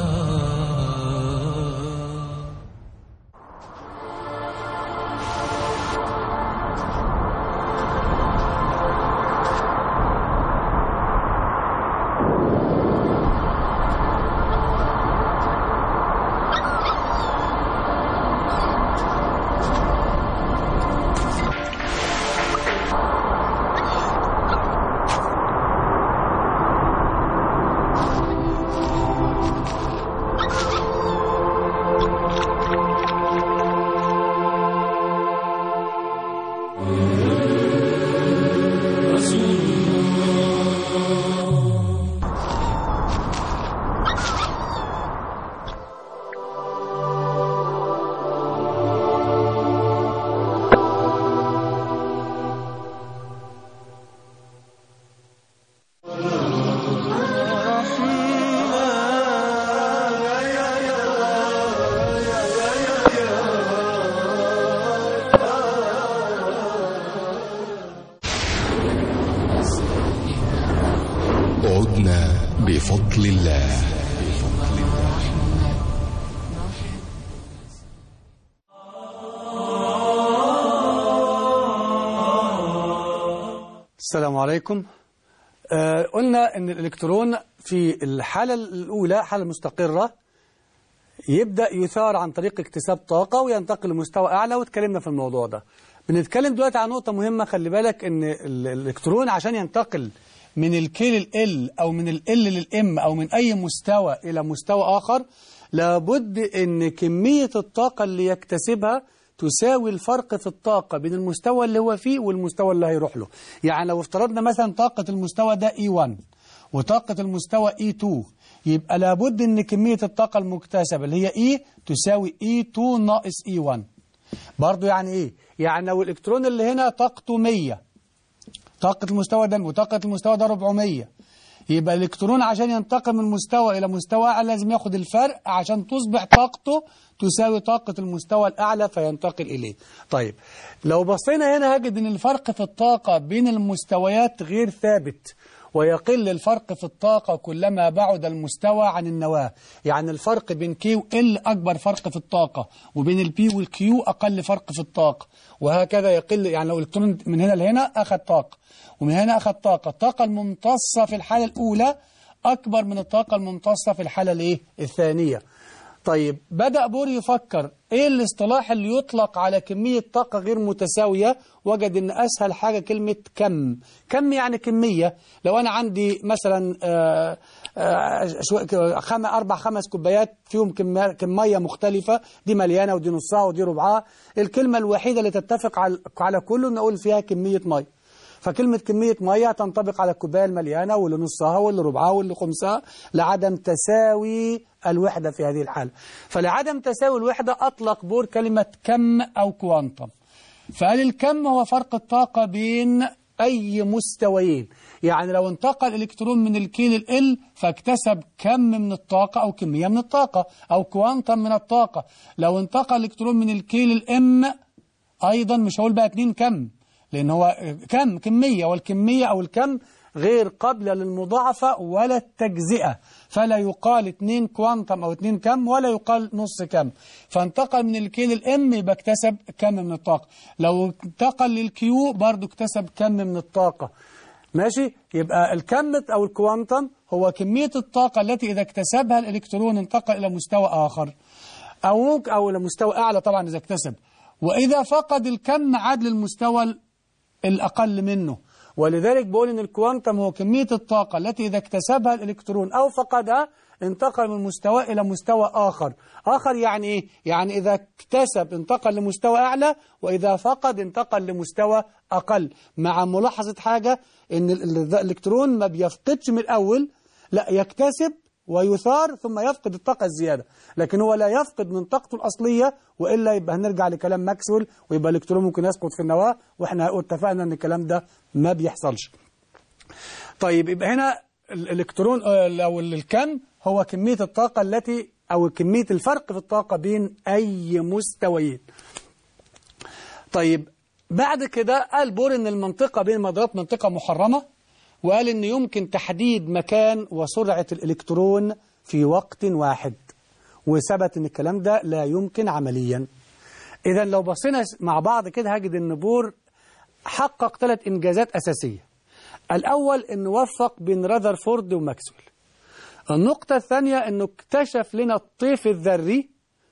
عدنا بفضل الله. السلام عليكم. قلنا ان الالكترون في الحالة الاولى حالة مستقرة يبدأ يثار عن طريق اكتساب طاقة وينتقل لمستوى اعلى، واتكلمنا في الموضوع ده. بنتكلم دلوقتي عن نقطة مهمة، خلي بالك ان الالكترون عشان ينتقل من الكي لل أو من ال للإم أو من أي مستوى إلى مستوى آخر، لابد أن كمية الطاقة اللي يكتسبها تساوي الفرق في الطاقة بين المستوى اللي هو فيه والمستوى اللي هيروح له. يعني لو افترضنا مثلا طاقة المستوى ده E1 وطاقة المستوى E2، يبقى لابد أن كمية الطاقة المكتسبة اللي هي E تساوي E2 ناقص E1. برضو يعني إيه؟ يعني لو الإلكترون اللي هنا طاقته 100، طاقة المستوى ده وطاقة المستوى ده 400، يبقى الإلكترون عشان ينتقل من مستوى إلى مستوى أعلى لازم ياخد الفرق عشان تصبح طاقته تساوي طاقة المستوى الأعلى فينتقل إليه. طيب لو بصينا هنا هجد أن الفرق في الطاقة بين المستويات غير ثابت، ويقل الفرق في الطاقة كلما بعد المستوى عن النواة. يعني الفرق بين كي وإل أكبر فرق في الطاقة، وبين البي والكيو أقل فرق في الطاقة، وهكذا يقل. يعني لو الإلكترون من هنا لهنا أخذ طاقة ومن هنا أخذ طاقة، الطاقة الممتصة في الحالة الأولى أكبر من الطاقة الممتصة في الحالة الثانية. طيب بدأ بور يفكر ايه الاصطلاح اللي يطلق على كمية طاقة غير متساوية، وجد ان اسهل حاجة كلمة كم. كم يعني كمية. لو انا عندي مثلا 4-5 كوبايات فيهم كمية مختلفة، دي مليانة ودي نصها ودي ربعها، الكلمة الوحيدة اللي تتفق على كله نقول فيها كمية مية. فكلمة كمية مية تنطبق على الكوباية المليانة واللي نصها واللي ربعها واللي خمسها، لعدم تساوي الوحدة في هذه الحالة. فلعدم تساوي الوحدة أطلق بور كلمة كم أو كوانتم. فقال الكم هو فرق الطاقة بين أي مستويين. يعني لو انتقل الإلكترون من الكي للإل فاكتسب كم من الطاقة أو كمية من الطاقة أو كوانتم من الطاقة. لو انتقل الإلكترون من الكي للإم أيضا مش هقول بقى 2 كم، لأن هو كمية، والكمية أو الكم غير قابلة للمضاعفة ولا التجزئة، فلا يقال 2 كوانتم أو 2 كم ولا يقال نص كم. فانتقل من الكي للإم يبقى اكتسب كم من الطاقة، لو انتقل للكيو برضو اكتسب كم من الطاقة. ماشي؟ يبقى الكم أو الكوانتم هو كمية الطاقة التي إذا اكتسبها الإلكترون انتقل إلى مستوى آخر، أو إلى مستوى أعلى طبعا إذا اكتسب، وإذا فقد الكم عاد للمستوى الأقل منه. ولذلك بقول إن الكوانتم هو كمية الطاقة التي إذا اكتسبها الإلكترون أو فقدها انتقل من مستوى إلى مستوى آخر. يعني إيه؟ يعني إذا اكتسب انتقل لمستوى أعلى، وإذا فقد انتقل لمستوى أقل، مع ملاحظة حاجة إن الإلكترون ما بيفقدش من الأول، لا يكتسب ويثار ثم يفقد الطاقة الزيادة، لكن هو لا يفقد من طاقته الأصلية، وإلا يبقى هنرجع لكلام ماكسويل ويبقى الإلكترون ممكن يسقط في النواة، وإحنا اتفقنا أن الكلام ده ما بيحصلش. طيب يبقى هنا الإلكترون أو الكم هو كمية الطاقة التي أو كمية الفرق في الطاقة بين أي مستويين. طيب بعد كده قال بور إن المنطقة بين المدارات منطقة محرمة، وقال إن يمكن تحديد مكان وسرعة الإلكترون في وقت واحد، وثبت إن الكلام ده لا يمكن عمليا. إذا لو بصينا مع بعض كده هجد إن بور حقق 3 إنجازات أساسية. الأول إنه وفق بين راذرفورد وماكسويل. النقطة الثانية إنه اكتشف لنا الطيف الذري،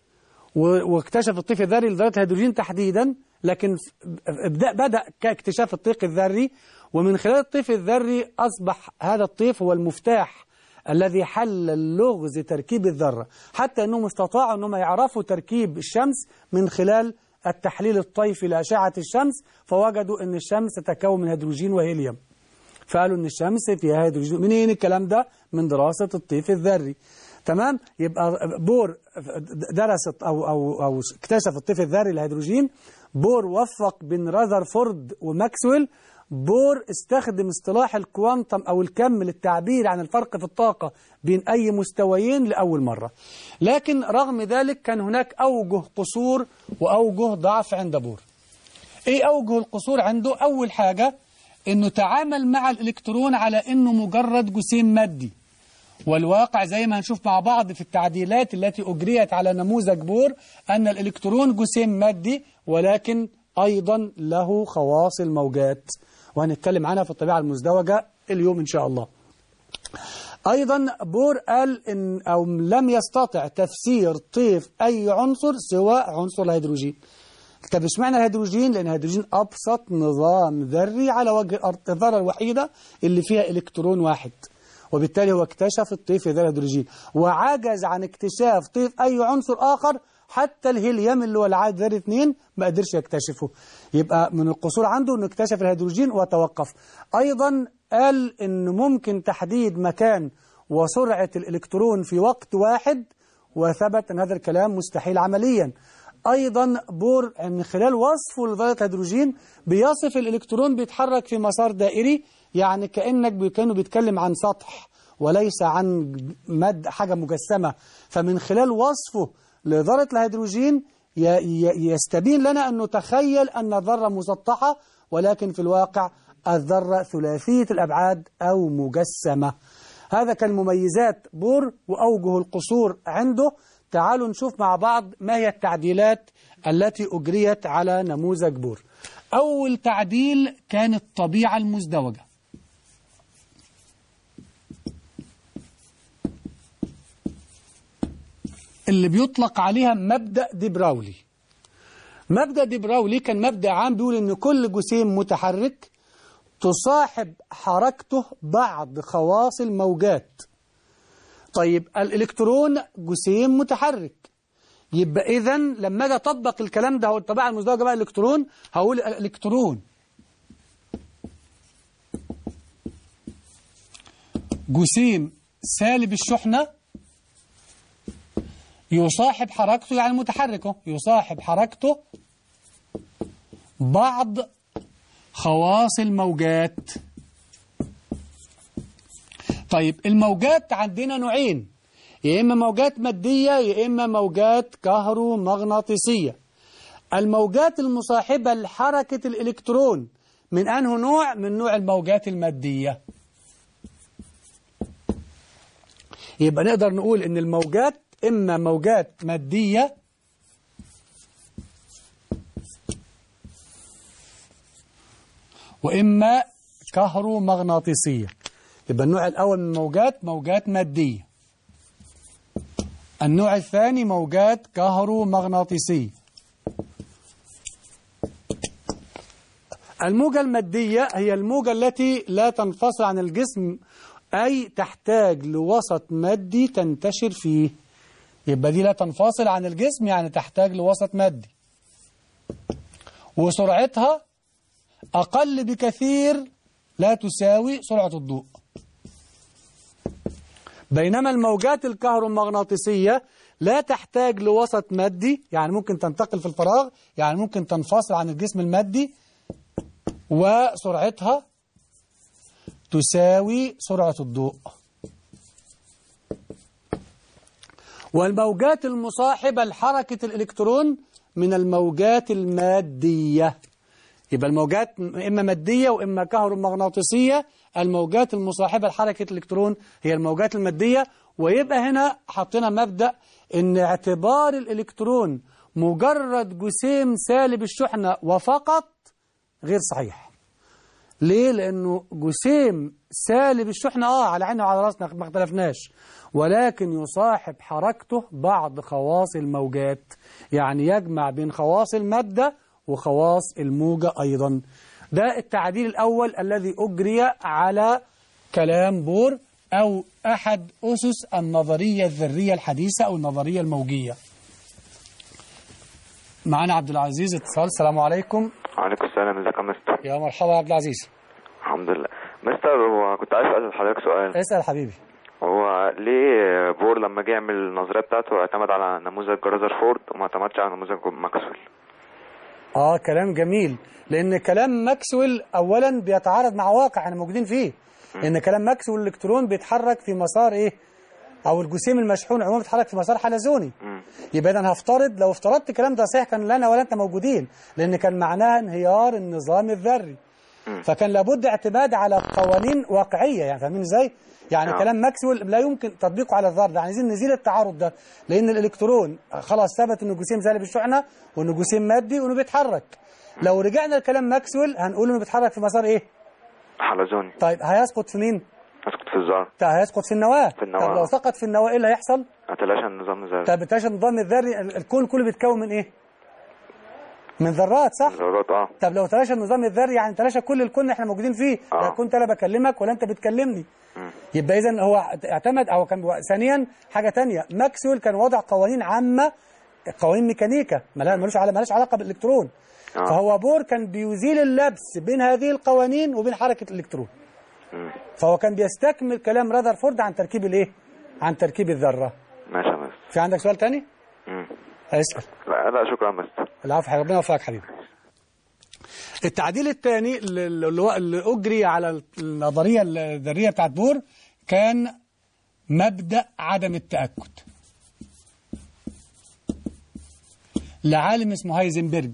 واكتشف الطيف الذري لذرات الهيدروجين تحديدا، لكن بدأ كاكتشاف الطيف الذري، ومن خلال الطيف الذري أصبح هذا الطيف هو المفتاح الذي حل اللغز تركيب الذرة، حتى أنهم استطاعوا أنهم يعرفوا تركيب الشمس من خلال التحليل الطيفي لأشعة الشمس، فوجدوا أن الشمس تتكون من هيدروجين وهيليوم، فقالوا أن الشمس فيها هيدروجين. منين الكلام ده؟ من دراسة الطيف الذري. تمام؟ يبقى بور درست أو اكتشف الطيف الذري للهيدروجين، بور وفق بين راذرفورد وماكسويل، بور استخدم اصطلاح الكوانتم أو الكم للتعبير عن الفرق في الطاقة بين أي مستويين لأول مرة. لكن رغم ذلك كان هناك أوجه قصور وأوجه ضعف عند بور. إيه أوجه القصور عنده؟ أول حاجة إنه تعامل مع الإلكترون على إنه مجرد جسيم مادي، والواقع زي ما هنشوف مع بعض في التعديلات التي أجريت على نموذج بور أن الإلكترون جسيم مادي، ولكن أيضا له خواص الموجات، وهنتكلم عنها في الطبيعة المزدوجة اليوم إن شاء الله. أيضا بور قال إن أو لم يستطع تفسير طيف أي عنصر سوى عنصر الهيدروجين. طب اشمعنى الهيدروجين؟ لأن الهيدروجين أبسط نظام ذري على وجه الأرض، الذرة الوحيدة اللي فيها إلكترون واحد، وبالتالي هو اكتشف الطيف ذري الهيدروجين، وعجز عن اكتشاف طيف أي عنصر آخر، حتى الهيليوم اللي هو العاد ذري 2 ما قدرش يكتشفه. يبقى من القصور عنده انه اكتشف الهيدروجين وتوقف. ايضا قال ان ممكن تحديد مكان وسرعة الالكترون في وقت واحد، وثبت ان هذا الكلام مستحيل عمليا. ايضا بور من خلال وصفه لذرة الهيدروجين بيصف الالكترون بيتحرك في مسار دائري، يعني كأنه بيتكلم عن سطح وليس عن حاجة مجسمة. فمن خلال وصفه لذرة الهيدروجين يستبين لنا أن نتخيل أن الذرة مسطحة، ولكن في الواقع الذرة ثلاثية الأبعاد أو مجسمة. هذا كان مميزات بور وأوجه القصور عنده. تعالوا نشوف مع بعض ما هي التعديلات التي أجريت على نموذج بور. أول تعديل كان الطبيعة المزدوجة. اللي بيطلق عليها مبدأ دي براولي. مبدأ دي براولي كان مبدأ عام بيقول إن كل جسيم متحرك تصاحب حركته بعض خواص الموجات. طيب الإلكترون جسيم متحرك، يبقى إذن لما أجي أطبق الكلام ده، هو الطبيعة المزدوجة بقى الإلكترون، هقول الإلكترون جسيم سالب الشحنة يصاحب حركته، يعني متحركه يصاحب حركته بعض خواص الموجات. طيب الموجات عندنا نوعين، يا إما موجات مادية يا إما موجات كهرومغناطيسية. الموجات المصاحبة لحركة الإلكترون من أنه نوع؟ من نوع الموجات المادية. يبقى نقدر نقول إن الموجات إما موجات مادية وإما كهرومغناطيسية. يبقى النوع الأول من الموجات موجات مادية، النوع الثاني موجات كهرومغناطيسية. الموجة المادية هي الموجة التي لا تنفصل عن الجسم، أي تحتاج لوسط مادي تنتشر فيه. يبقى دي لا تنفصل عن الجسم يعني تحتاج لوسط مادي، وسرعتها أقل بكثير لا تساوي سرعة الضوء. بينما الموجات الكهرومغناطيسية لا تحتاج لوسط مادي، يعني ممكن تنتقل في الفراغ، يعني ممكن تنفصل عن الجسم المادي، وسرعتها تساوي سرعة الضوء. والموجات المصاحبة لحركة الإلكترون من الموجات المادية. يبقى الموجات إما مادية وإما كهرومغناطيسية. الموجات المصاحبة لحركة الإلكترون هي الموجات المادية. ويبقى هنا حطينا مبدأ إن اعتبار الإلكترون مجرد جسيم سالب الشحنة وفقط غير صحيح. ليه؟ لأنه جسيم سالب الشحنة على عيننا وعلى راسنا ما اختلفناش، ولكن يصاحب حركته بعض خواص الموجات، يعني يجمع بين خواص المادة وخواص الموجة أيضا. ده التعديل الأول الذي أجري على كلام بور أو أحد أسس النظرية الذرية الحديثة أو النظرية الموجية. معنا عبد العزيز اتصال. السلام عليكم. وعليكم السلام. ازيك يا مستر؟ يا مرحبا يا عبد العزيز. الحمد لله. مستر، هو كنت عايز اسال حضرتك سؤال. اسال حبيبي. هو ليه بور لما جه يعمل النظريه بتاعته اعتمد على نموذج رذرفورد وما اعتمدش على نموذج ماكسويل؟ كلام جميل، لأن كلام ماكسويل أولا بيتعارض مع واقع احنا موجودين فيه. إن كلام ماكسويل الإلكترون بيتحرك في مسار إيه؟ أو الجسيم المشحون عموما بيتحرك في مسار حلزوني. يبقى أنا هفترض، لو افترضت الكلام ده صحيح كان لا أنا ولا أنت موجودين، لأن كان معناها انهيار النظام الذري. فكان لابد اعتماد على قوانين واقعية، يعني فاهمين إزاي؟ يعني كلام ماكسويل لا يمكن تطبيقه على الذر. ده عايزين نزيل التعارض ده، لأن الإلكترون خلاص ثبت إنه جسيم سالب الشحنة وإنه جسيم مادي وإنه بيتحرك. لو رجعنا لكلام ماكسويل هنقول إنه بيتحرك في مسار إيه؟ حلزوني. طيب هيسقط في مين؟ هيسقط في الذرة. طيب هيسقط في النواة. طب لو سقط في النواة إيه اللي هيحصل؟ هتلاشى النظام الذري. طب بيتلاشى النظام الذري. الكون كله بيتكون من إيه؟ من ذرات، صح؟ ذرات. طب لو تلاشى النظام الذري يعني تلاشى كل الكون اللي احنا موجودين فيه. لا كنت انا بكلمك ولا انت بتكلمني. يبقى اذا هو اعتمد او كان. ثانيا حاجه ثانيه، ماكسويل كان وضع قوانين عامه، قوانين ميكانيكا مالهاش علاقه بالالكترون. فهو بور كان بيزيل اللبس بين هذه القوانين وبين حركه الالكترون. فهو كان بيستكمل كلام رذرفورد عن تركيب الايه؟ عن تركيب الذره. ماشي يا مستر. في عندك سؤال ثاني؟ اسال. لا شكرا يا مستر. العفو، ربنا يوفقك حبيبي. التعديل الثاني اللي أجري على النظرية الذرية بتاعت بور كان مبدأ عدم التأكد لعالم اسمه هايزنبرج.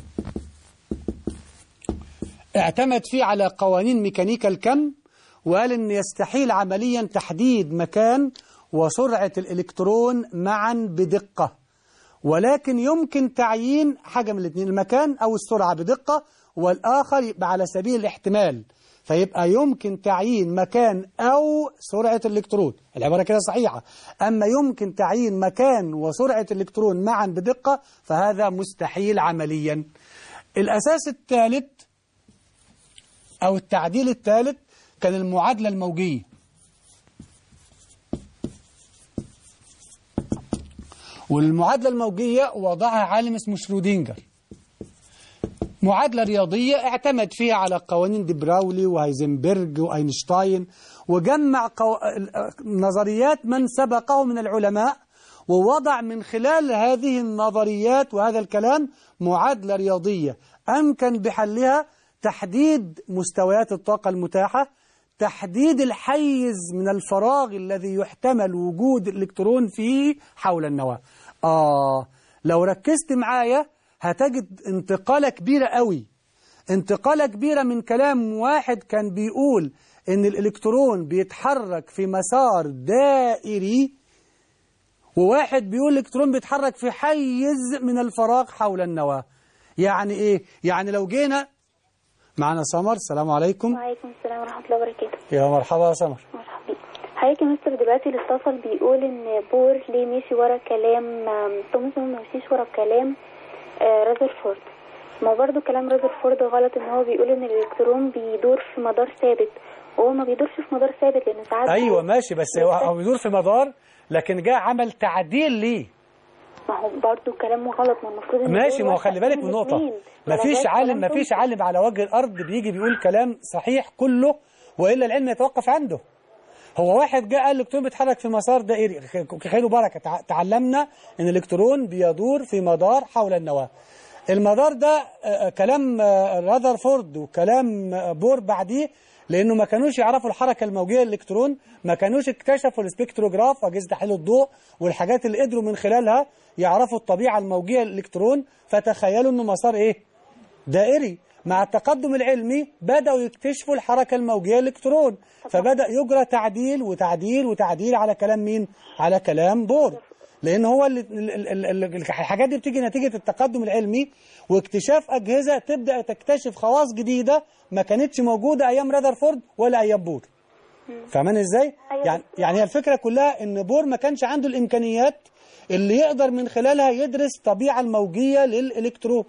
اعتمد فيه على قوانين ميكانيكا الكم، وقال ان يستحيل عمليا تحديد مكان وسرعة الإلكترون معا بدقة، ولكن يمكن تعيين حاجة من الاثنين، المكان أو السرعة بدقة، والآخر يبقى على سبيل الاحتمال، فيبقى يمكن تعيين مكان أو سرعة الإلكترون. العبارة كده صحيحة. أما يمكن تعيين مكان وسرعة الإلكترون معا بدقة فهذا مستحيل عمليا. الأساس الثالث أو التعديل الثالث كان المعادلة الموجية. والمعادلة الموجية وضعها عالم اسمه شرودينجر، معادلة رياضية اعتمد فيها على قوانين دي براولي وهايزنبرج وأينشتاين، وجمع نظريات من سبقه من العلماء، ووضع من خلال هذه النظريات وهذا الكلام معادلة رياضية أمكن بحلها تحديد مستويات الطاقة المتاحة، تحديد الحيز من الفراغ الذي يحتمل وجود الإلكترون فيه حول النواة. لو ركزت معايا هتجد انتقالة كبيرة قوي انتقالة كبيرة من كلام واحد كان بيقول إن الإلكترون بيتحرك في مسار دائري، وواحد بيقول الإلكترون بيتحرك في حيز من الفراغ حول النواة. يعني إيه؟ يعني لو جينا معنا سمر. السلام عليكم. وعليكم السلام ورحمة الله وبركاته. يا مرحبا يا سمر. مرحبا. حضرتك يا مستر دلوقتي اللي اتصل بيقول إن بور ليه مشي ورا كلام تومسون ما مشيش ورا كلام رذرفورد. ما برضو كلام رذرفورد غلط، إن هو بيقول إن الإلكترون بيدور في مدار ثابت، وهو ما بيدورش في مدار ثابت لأن ساعات. أيوة ماشي، بس هو بيدور في مدار لكن جاء عمل تعديل ليه. ما هو برضو كلامه غلط، ما المفروض إن ماشي. ما هو خلي بالك من نقطة، مفيش عالم على وجه الأرض بيجي بيقول كلام صحيح كله وإلا العلم يتوقف عنده. هو واحد جاء قال الإلكترون بيتحرك في مسار دائري، خير وبركة، تعلمنا إن الإلكترون بيدور في مدار حول النواة. المدار ده كلام راذرفورد وكلام بور بعديه، لأنه ما كانوش يعرفوا الحركة الموجية للإلكترون، ما كانوش اكتشفوا السبكتروجراف وأجهزة تحليل الضوء والحاجات اللي قدروا من خلالها يعرفوا الطبيعة الموجية للإلكترون، فتخيلوا إنه مسار إيه؟ دائري. مع التقدم العلمي بدأوا يكتشفوا الحركة الموجية للإلكترون، فبدأ يجرى تعديل وتعديل وتعديل على كلام مين؟ على كلام بور. لأن هو الحاجات دي بتيجي نتيجة التقدم العلمي واكتشاف أجهزة تبدأ تكتشف خواص جديدة ما كانتش موجودة أيام راذرفورد ولا أيام بور. فاهمين إزاي؟ يعني هي الفكرة كلها إن بور ما كانش عنده الإمكانيات اللي يقدر من خلالها يدرس الطبيعة الموجية للإلكترون.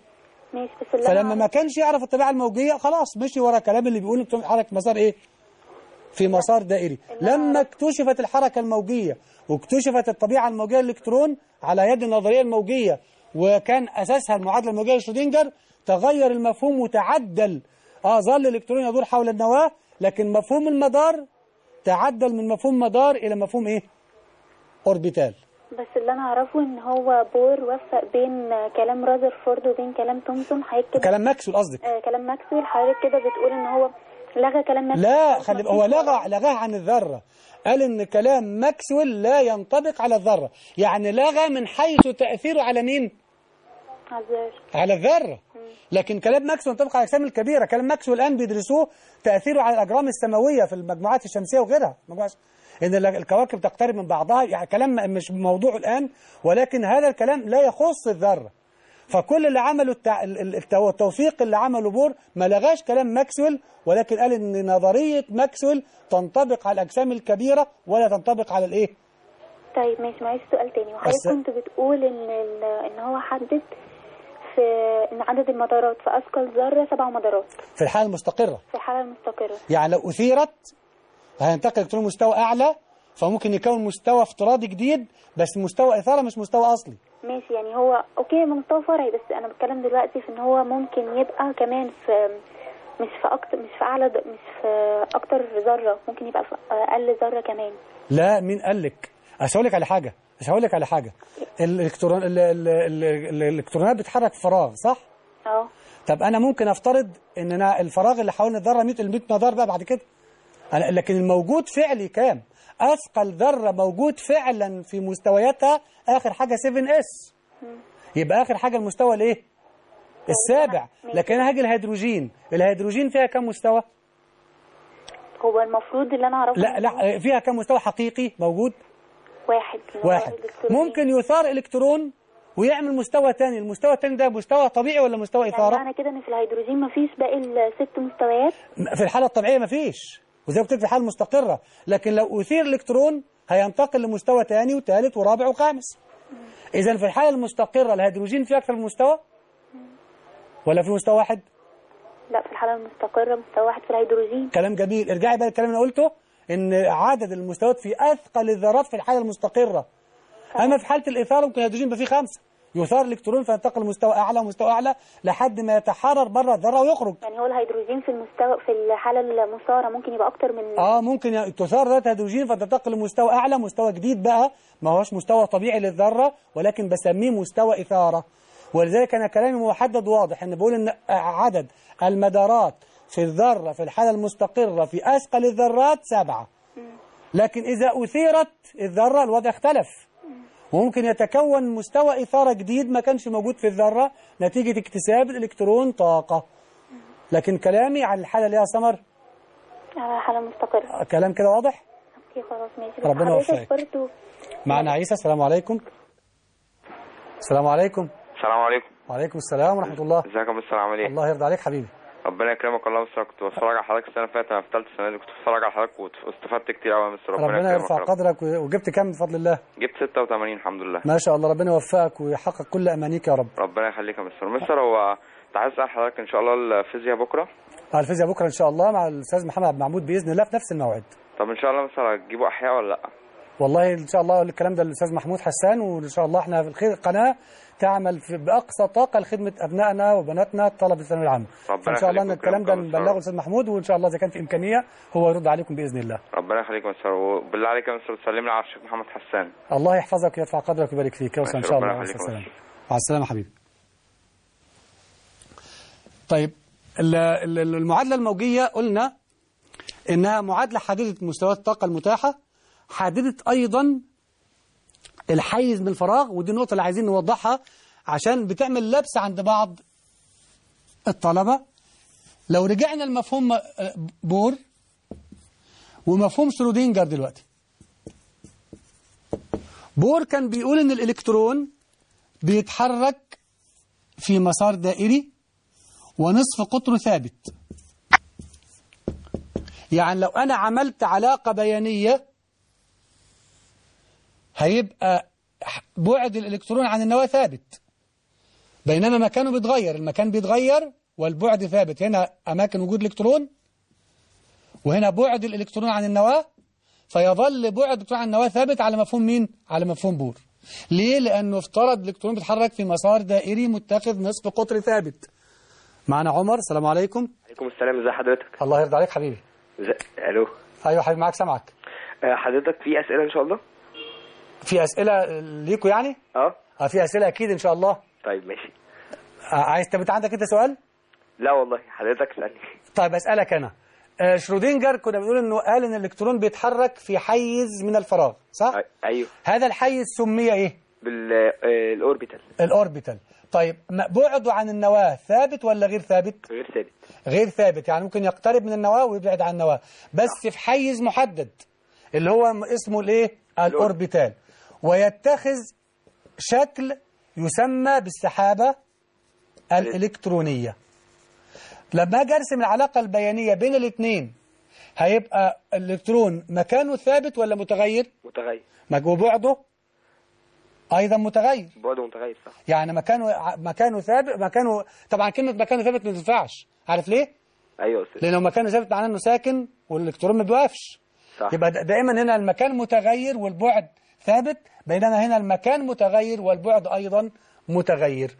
فلما ما كانش يعرف الطبيعة الموجية خلاص مشي ورا كلام اللي بيقول حركة مسار إيه؟ في مسار دائري. لما اكتشفت الحركة الموجية واكتشفت الطبيعة الموجية للإلكترون على يد النظرية الموجية وكان أساسها المعادلة الموجية لشرودنجر، تغير المفهوم وتعدل. ظل الإلكترون يدور حول النواة، لكن مفهوم المدار تعدل من مفهوم مدار إلى مفهوم إيه؟ أوربيتال. بس اللي أنا أعرفه إن هو بور وفق بين كلام راذرفورد وبين كلام تومسون. كلام ماكسويل قصدك؟ كلام ماكسويل. حضرتك كده بتقول إن هو لغى كلام ماكسويل. لا، هو لغاه عن الذرة. قال إن كلام ماكسويل لا ينطبق على الذرة، يعني لغى من حيث تأثيره على مين؟ على الذرة. لكن كلام ماكسويل ينطبق على الأجسام الكبيرة. كلام ماكسويل الآن بيدرسوه تأثيره على الأجرام السماوية في المجموعات الشمسية وغيرها، إن الكواكب تقترب من بعضها. يعني كلام مش موضوعه الآن، ولكن هذا الكلام لا يخص الذرة. فكل اللي عمله التوثيق اللي عمله بور ما لغاش كلام ماكسويل، ولكن قال إن نظرية ماكسويل تنطبق على الأجسام الكبيرة ولا تنطبق على الإيه؟ طيب ماشي. معلش سؤال تاني. وحضرتك كنت بتقول إن هو حدد في إن عدد المدارات في أثقل ذرة 7 مدارات في الحالة المستقرة. في الحالة المستقرة يعني لو أثيرت هينتقل الإلكترون مستوى أعلى، فممكن يكون مستوى افتراضي جديد، بس مستوى إثارة مش مستوى أصلي. ماشي. يعني هو أوكي مستوى فرعي، بس أنا بتكلم دلوقتي في إن هو ممكن يبقى كمان في مش في أكتر ذرة، ممكن يبقى في أقل ذرة كمان. لا، مين قال لك؟ هقول لك على حاجة. الإلكترونات بتتحرك في فراغ، صح؟ طب أنا ممكن أفترض إن الفراغ اللي حوالين الذرة 100 مدار بقى بعد كده، لكن الموجود فعلي كام؟ أثقل ذرة موجود فعلا في مستوياتها آخر حاجة 7S، يبقى آخر حاجة المستوى الإيه؟ السابع. لكن أنا هاجي الهيدروجين فيها كم مستوى؟ هو المفروض اللي أنا أعرفه لا فيها كم مستوى حقيقي موجود؟ واحد. ممكن يثار إلكترون ويعمل مستوى تاني. المستوى التاني ده مستوى طبيعي ولا مستوى إثارة؟ يعني معنى كده إن في الهيدروجين مفيش باقي ال6 مستويات؟ في الحالة الطبيعية مفيش، وزي ما قلت في الحالة المستقرة. لكن لو أثير الإلكترون هينتقل لمستوى تاني وثالث ورابع وخامس. إذا في الحالة المستقرة الهيدروجين فيه أكثر من مستوى ولا في مستوى واحد؟ لا، في الحالة المستقرة مستوى واحد في الهيدروجين. كلام جميل. ارجعي بقى الكلام اللي أنا قلته، إن عدد المستويات في أثقل الذرات في الحالة المستقرة. أما في حالة الإثارة ممكن الهيدروجين يبقى فيه 5، يثار الإلكترون فينتقل لمستوى أعلى ومستوى أعلى لحد ما يتحرر بره الذرة ويخرج. يعني هو الهيدروجين في الحالة المثارة ممكن يبقى أكتر من ممكن تثار ذات هيدروجين فتنتقل لمستوى أعلى، مستوى جديد بقى ما هوش مستوى طبيعي للذرة، ولكن بسميه مستوى إثارة. ولذلك أنا كلامي محدد واضح، إن بقول إن عدد المدارات في الذرة في الحالة المستقرة في أثقل الذرات 7، لكن إذا أثيرت الذرة الوضع اختلف، وممكن يتكون مستوى إثارة جديد ما كانش موجود في الذرة نتيجة اكتساب الإلكترون طاقة. لكن كلامي عن الحالة اللي هي سمر حالة مستقرة. كلام كده واضح؟ اوكي خلاص ماشي. ربنا يوفقك. برضو معنا عيسى. السلام عليكم. السلام عليكم. السلام عليكم. وعليكم السلام ورحمة الله. ازيك يا مستر، عامل ايه؟ الله يرضى عليك حبيبي. ربنا يكرمك. والله مستر كنت بتفرج على حضرتك السنه اللي فاتت، انا في ثالثه سنه دي كنت بتفرج على حضرتك واستفدت كتير قوي يا مستر. ربنا يرفع قدرك. وجبت كام بفضل الله؟ جبت 86 الحمد لله. ما شاء الله، ربنا يوفقك ويحقق كل امانيك يا رب. ربنا يخليك يا مستر. مستر هو كنت عايز اسال حضرتك ان شاء الله الفيزياء بكره. الفيزياء بكره ان شاء الله مع الاستاذ محمد عبد المعبود باذن الله في نفس الموعد. طب ان شاء الله مستر هتجيبوا احياء ولا لا؟ والله ان شاء الله الكلام ده للاستاذ محمود حسان، وان شاء الله احنا في الخير قناه تعمل باقصى طاقه لخدمه ابنائنا وبناتنا طلبه الثانويه العامه. ان شاء الله ان الكلام ده نبلغه للاستاذ محمود، وان شاء الله اذا كان في امكانيه هو يرد عليكم باذن الله. ربنا يخليك يا مستر، وبالله عليك يا مستر تسلم لي على الشيخ محمد حسان. الله يحفظك ويرفع قدرك ويبارك فيك يا ان شاء الله. مع السلامه. مع السلامه حبيبي. طيب المعادله الموجيه قلنا انها معادله حددت مستويات الطاقه المتاحه، حددت ايضا الحيز من الفراغ، ودي النقطة اللي عايزين نوضحها عشان بتعمل لبس عند بعض الطلبة. لو رجعنا لمفهوم بور ومفهوم شرودنجر دلوقتي، بور كان بيقول ان الالكترون بيتحرك في مسار دائري ونصف قطره ثابت. يعني لو انا عملت علاقة بيانية هيبقى بعد الإلكترون عن النواة ثابت، بينما مكانه بيتغير، المكان بيتغير والبعد ثابت. هنا أماكن وجود الإلكترون وهنا بعد الإلكترون عن النواة، فيظل بعد الإلكترون عن النواة ثابت على مفهوم مين؟ على مفهوم بور. ليه؟ لأنه افترض الإلكترون بيتحرك في مسار دائري متخذ نصف قطر ثابت. معنا عمر. السلام عليكم. عليكم السلام. ازي حضرتك؟ الله يرضى عليك حبيبي. الو. ايوه حبيبي معاك سامعك. حضرتك في أسئلة إن شاء الله؟ في أسئلة ليكوا يعني؟ في أسئلة أكيد إن شاء الله. طيب ماشي. عايز عندك أنت سؤال؟ لا والله حضرتك اسألني. طيب أسألك أنا. شرودنجر كنا بنقول إنه قال إن الإلكترون بيتحرك في حيز من الفراغ، صح؟ أيوه. هذا الحيز سمي إيه؟ بالأوربيتال. الأوربيتال. طيب بعده عن النواة ثابت ولا غير ثابت؟ غير ثابت. غير ثابت، يعني ممكن يقترب من النواة ويبعد عن النواة، بس في حيز محدد اللي هو اسمه الإيه؟ الأوربيتال، ويتخذ شكل يسمى بالسحابة الإلكترونية. لما أجي أرسم العلاقة البيانية بين الاثنين هيبقى الإلكترون مكانه ثابت ولا متغير؟ متغير. وبعده أيضا متغير. بعده متغير صح. يعني مكانه ثابت. طبعا كلمة مكانه ثابت ما تنفعش، عارف ليه؟ أيوه أستاذ. لأنه مكانه ثابت معناه إنه ساكن والإلكترون ما بيوقفش. صح. يبقى دائما هنا المكان متغير والبعد ثابت، بينما هنا المكان متغير والبعد أيضا متغير.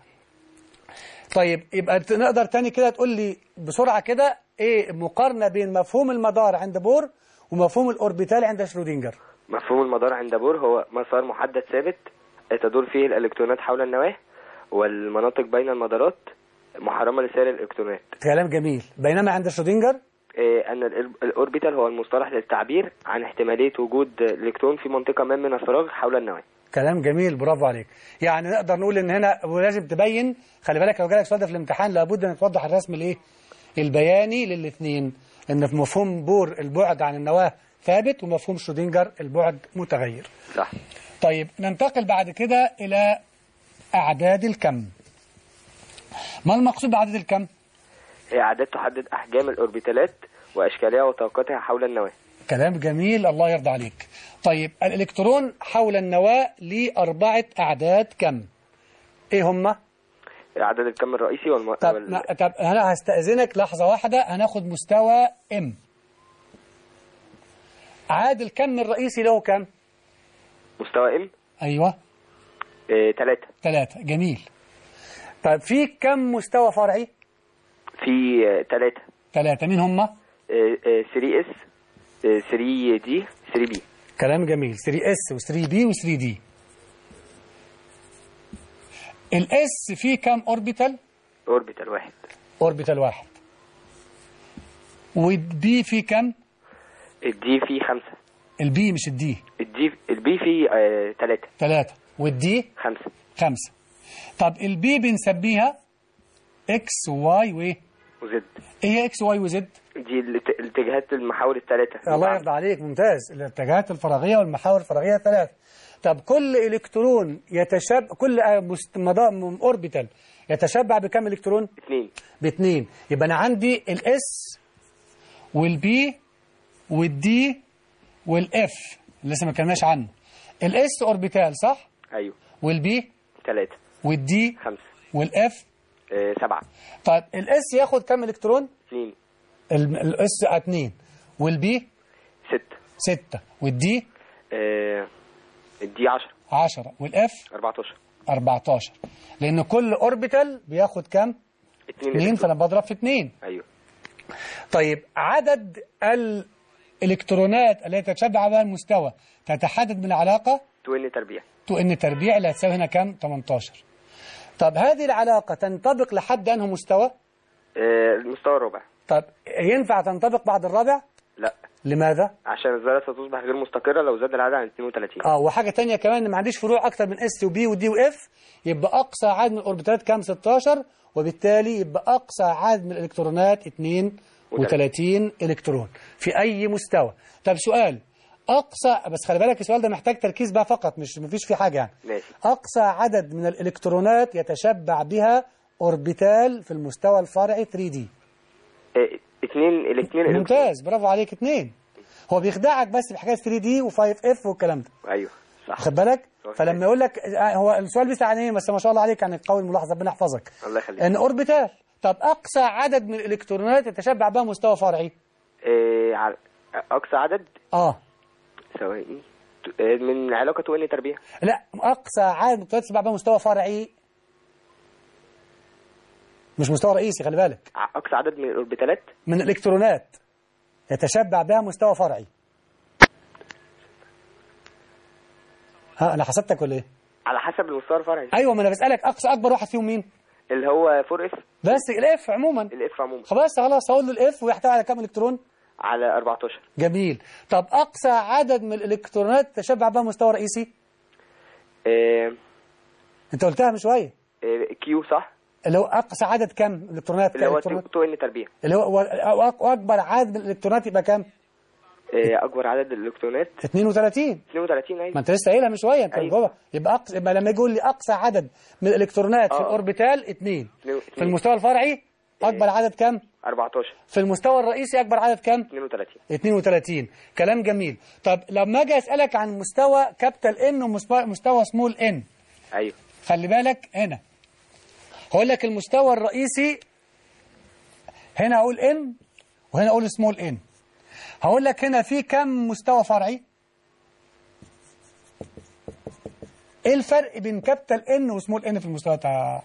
طيب يبقى نقدر تاني كده تقول لي بسرعة كده ايه مقارنة بين مفهوم المدار عند بور ومفهوم الأوربيتال عند شرودنجر؟ مفهوم المدار عند بور هو مسار محدد ثابت تدور فيه الإلكترونات حول النواة، والمناطق بين المدارات محرمة لسائر الإلكترونات. كلام جميل. بينما عند شرودنجر أن الأوربيتال هو المصطلح للتعبير عن احتمالية وجود الإلكترون في منطقة ما من الفراغ حول النواة. كلام جميل، برافو عليك. يعني نقدر نقول ان هنا ولازم تبين، خلي بالك لو جالك سؤال ده في الامتحان لابد ان توضح الرسم الايه البياني للاثنين، ان في مفهوم بور البعد عن النواة ثابت ومفهوم شرودنجر البعد متغير. صح. طيب ننتقل بعد كده الى اعداد الكم. ما المقصود باعداد الكم؟ هي أعداد تحدد أحجام الأوربيتالات وأشكالها وطاقتها حول النواة. كلام جميل، الله يرضى عليك. طيب الإلكترون حول النواة ليه 4 أعداد كم؟ إيه هما؟ عدد الكم الرئيسي طب أنا هستأذنك لحظة واحدة، هناخد مستوى M. عدد الكم الرئيسي له كم؟ مستوى M؟ أيوة. 3. جميل. طيب في كم مستوى فرعي؟ في 3. مين هما؟ 3S 3D 3B. كلام جميل. 3S و3B و3D. الاس فيه كام اوربيتال؟ اوربيتال 1. اوربيتال 1. والدي فيه كام؟ الدي فيه 5. البي مش الدي. البي فيه 3. والدي 5. طب البي بنسميها اكس وواي وايه؟ وزد. ايه هي اكس واي وزد؟ دي الاتجاهات المحاور الثلاثه. الله يرضى عليك، ممتاز. الاتجاهات الفراغيه والمحاور الفراغيه الثلاثه. طب كل الكترون كل اوربيتال يتشبع بكم الكترون؟ 2. ب2. يبقى انا عندي الاس والبي والدي والاف اللي لسه ما اتكلمناش عنه. الاس اوربيتال صح؟ ايوه. والبي 3 والدي 5 والاف 7. طيب الاس ياخد كم الكترون؟ 2. الاس 2 والبي 6 والدي الدي 10 والاف 14 لان كل اوربيتال بياخد كم؟ 2 فانا بضرب في 2. ايوه. طيب عدد الالكترونات التي تتشبع بها المستوى تتحدد من العلاقه 2n تربيع اللي هتساوي هنا كم؟ 18. طب هذه العلاقه تنطبق لحد انه مستوى؟ المستوى الرابع. طب ينفع تنطبق بعد الرابع؟ لا. لماذا؟ عشان الذرة ستصبح غير مستقرة لو زاد العدد عن 32. وحاجة تانية كمان، ما عنديش فروع أكتر من اس وبي ودي واف، يبقى أقصى عدد من الأوربيتالات كام؟ 16، وبالتالي يبقى أقصى عدد من الإلكترونات 32 إلكترون في أي مستوى. طب سؤال، أقصى، بس خلي بالك السؤال ده محتاج تركيز بقى فقط، مفيش فيه حاجة يعني. ماشي. أقصى عدد من الإلكترونات يتشبع بها أوربيتال في المستوى الفرعي 3D. 2 ممتاز، برافو عليك. 2. هو بيخدعك بس بحاجات 3D و5F والكلام ده. ايوه صح. خد بالك؟ فلما يقول لك هو السؤال بيسأل عن ايه، بس ما شاء الله عليك يعني قوي الملاحظه، ربنا يحفظك. الله يخليك. ان اوربيتال. طب اقصى عدد من الالكترونات يتشبع بها مستوى فرعي؟ اقصى عدد ثواني من علاقه 2n تربيع. لا، اقصى عدد يتشبع بها مستوى فرعي، مش مستوى رئيسي، خلي بالك. اقصى عدد من الاوربيتالات من الالكترونات يتشبع بها مستوى فرعي. انا حسبتك ولا ايه؟ على حسب المستوى الفرعي. ايوه، ما انا بسالك اقصى اكبر واحد فيهم مين؟ اللي هو 4F. بس الاف عموما. خلاص هقول له الاف ويحتوي على كام الكترون؟ على 14. جميل. طب اقصى عدد من الالكترونات تشبع بها مستوى رئيسي؟ انت قلتها من شويه. كيو صح؟ اللي هو اقصى عدد كام الكترونات؟ اللي هو 2n تربيع. اللي هو اكبر عدد من الالكترونات يبقى كام؟ اكبر عدد الالكترونات 32. ايوه. ما انت لسه قايلها من شويه انت. أيوة. يبقى لما يجي يقول لي اقصى عدد من الالكترونات في الاوربيتال 2. في المستوى الفرعي اكبر عدد كام؟ 14. في المستوى الرئيسي اكبر عدد كام؟ 32. كلام جميل. طب لما اجي اسالك عن مستوى كابيتال ان ومستوى سمول ان. ايوه. خلي بالك هنا هقول لك المستوى الرئيسي، هنا اقول ان وهنا اقول سمول ان. هقول لك هنا في كم مستوى فرعي؟ ايه الفرق بين كابيتال ان وسمول ان في المستوى بتاع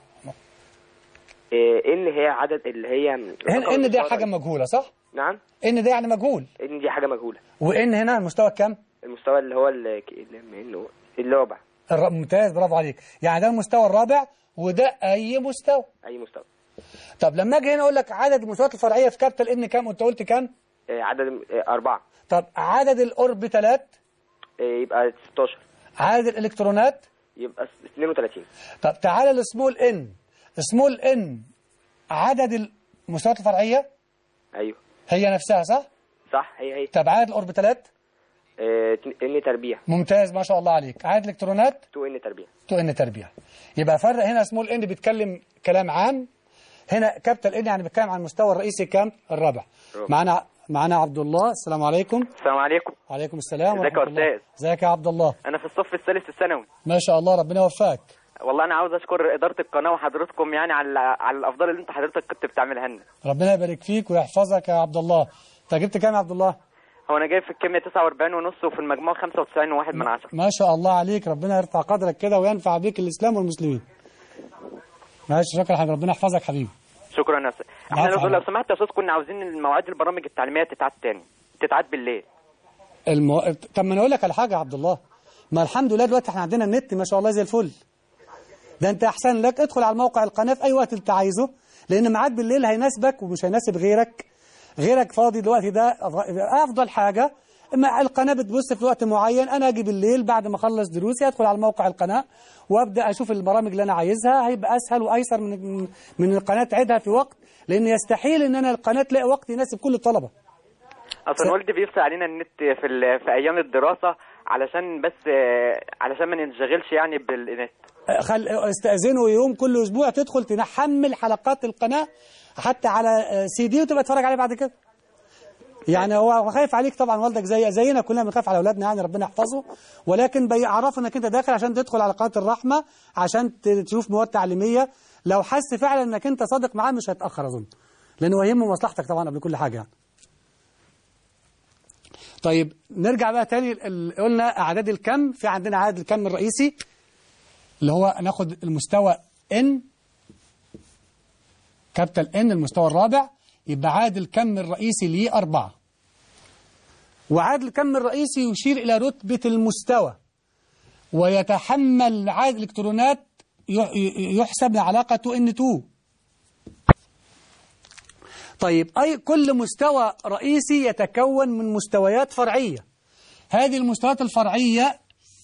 ان هي عدد اللي هي هنا ان دي حاجه مجهوله صح؟ نعم. ان ده يعني مجهول. ان دي حاجه مجهوله. وان هنا المستوى كام؟ المستوى اللي هو الرابع. ممتاز، برافو عليك. يعني ده المستوى الرابع وده اي مستوى. طب لما اجي هنا اقول لك عدد المستويات الفرعيه في كابيتال ان كام؟ انت قلت كام؟ عدد 4. طب عدد الاوربيتالات يبقى 16. عدد الالكترونات يبقى 32. طب تعالى للسمول ان. سمول ان عدد المستويات الفرعيه؟ ايوه. هي نفسها صح؟ هي. طب عدد الاوربيتالات؟ n تربيع. ممتاز ما شاء الله عليك. عدد الالكترونات؟ 2n تربيع. يبقى فرق هنا سمول ان بيتكلم كلام عام، هنا كابيتال ان يعني بيتكلم عن المستوى الرئيسي كام؟ الرابع. معانا عبد الله. السلام عليكم. السلام عليكم. وعليكم السلام. ازيك يا استاذ؟ ازيك يا عبد الله؟ انا في الصف الثالث الثانوي. ما شاء الله، ربنا يوفقك. والله انا عاوز اشكر اداره القناه وحضرتكم يعني على الافضال اللي انت حضرتك كنت بتعملها لنا. ربنا يبارك فيك ويحفظك يا عبد الله. انت جبت كام يا عبد الله؟ هو انا جايب في الكيمياء 49.5 وفي المجموع 95.1. ما شاء الله عليك، ربنا يرفع قدرك كده وينفع بيك الاسلام والمسلمين. ماشي، شكرا حبيبي، ربنا يحفظك حبيبي. شكرا يا استاذ. احنا لو سمحت يا استاذ كنا عاوزين المواعيد البرامج التعليميه تتعاد تاني، تتعاد بالليل. طب ما انا اقول لك على حاجه يا عبد الله، ما الحمد لله دلوقتي احنا عندنا النت ما شاء الله زي الفل. ده انت احسن لك ادخل على موقع القناه في اي وقت انت عايزه، لان ميعاد بالليل هيناسبك ومش هيناسب غيرك فاضي دلوقتي. ده افضل حاجه القناة بتبث في وقت معين، أنا أجي بالليل بعد ما أخلص دروسي أدخل على موقع القناة وأبدأ أشوف البرامج اللي أنا عايزها. هيبقى أسهل وأيسر من القناة تعيدها في وقت، لأن يستحيل إن أنا القناة تلاقي وقت يناسب كل الطلبة. اصلا والدي بيفصل علينا النت في ايام الدراسه علشان ما ننشغلش يعني بالنت. استأذنه يوم كل اسبوع تدخل تحمل حلقات القناه حتى على CD وتبقى تتفرج عليه بعد كده. يعني هو خايف عليك طبعا، والدك زينا كلنا بنخاف على اولادنا يعني ربنا يحفظه، ولكن بيعرفوا انك انت داخل عشان تدخل على قناه الرحمه عشان تشوف مواد تعليميه. لو حس فعلا انك انت صادق معاه مش هيتاخر اظن، لانه يهمه مصلحتك طبعا قبل كل حاجه يعني. طيب نرجع بقى تاني، قلنا أعداد الكم. في عندنا عدد الكم الرئيسي اللي هو ناخد المستوى N كابيتال N المستوى الرابع، يبقى عدد الكم الرئيسي ليه 4. وعدد الكم الرئيسي يشير إلى رتبة المستوى، ويتحمل عدد الإلكترونات يحسب علاقة N2. طيب كل مستوى رئيسي يتكون من مستويات فرعية. هذه المستويات الفرعية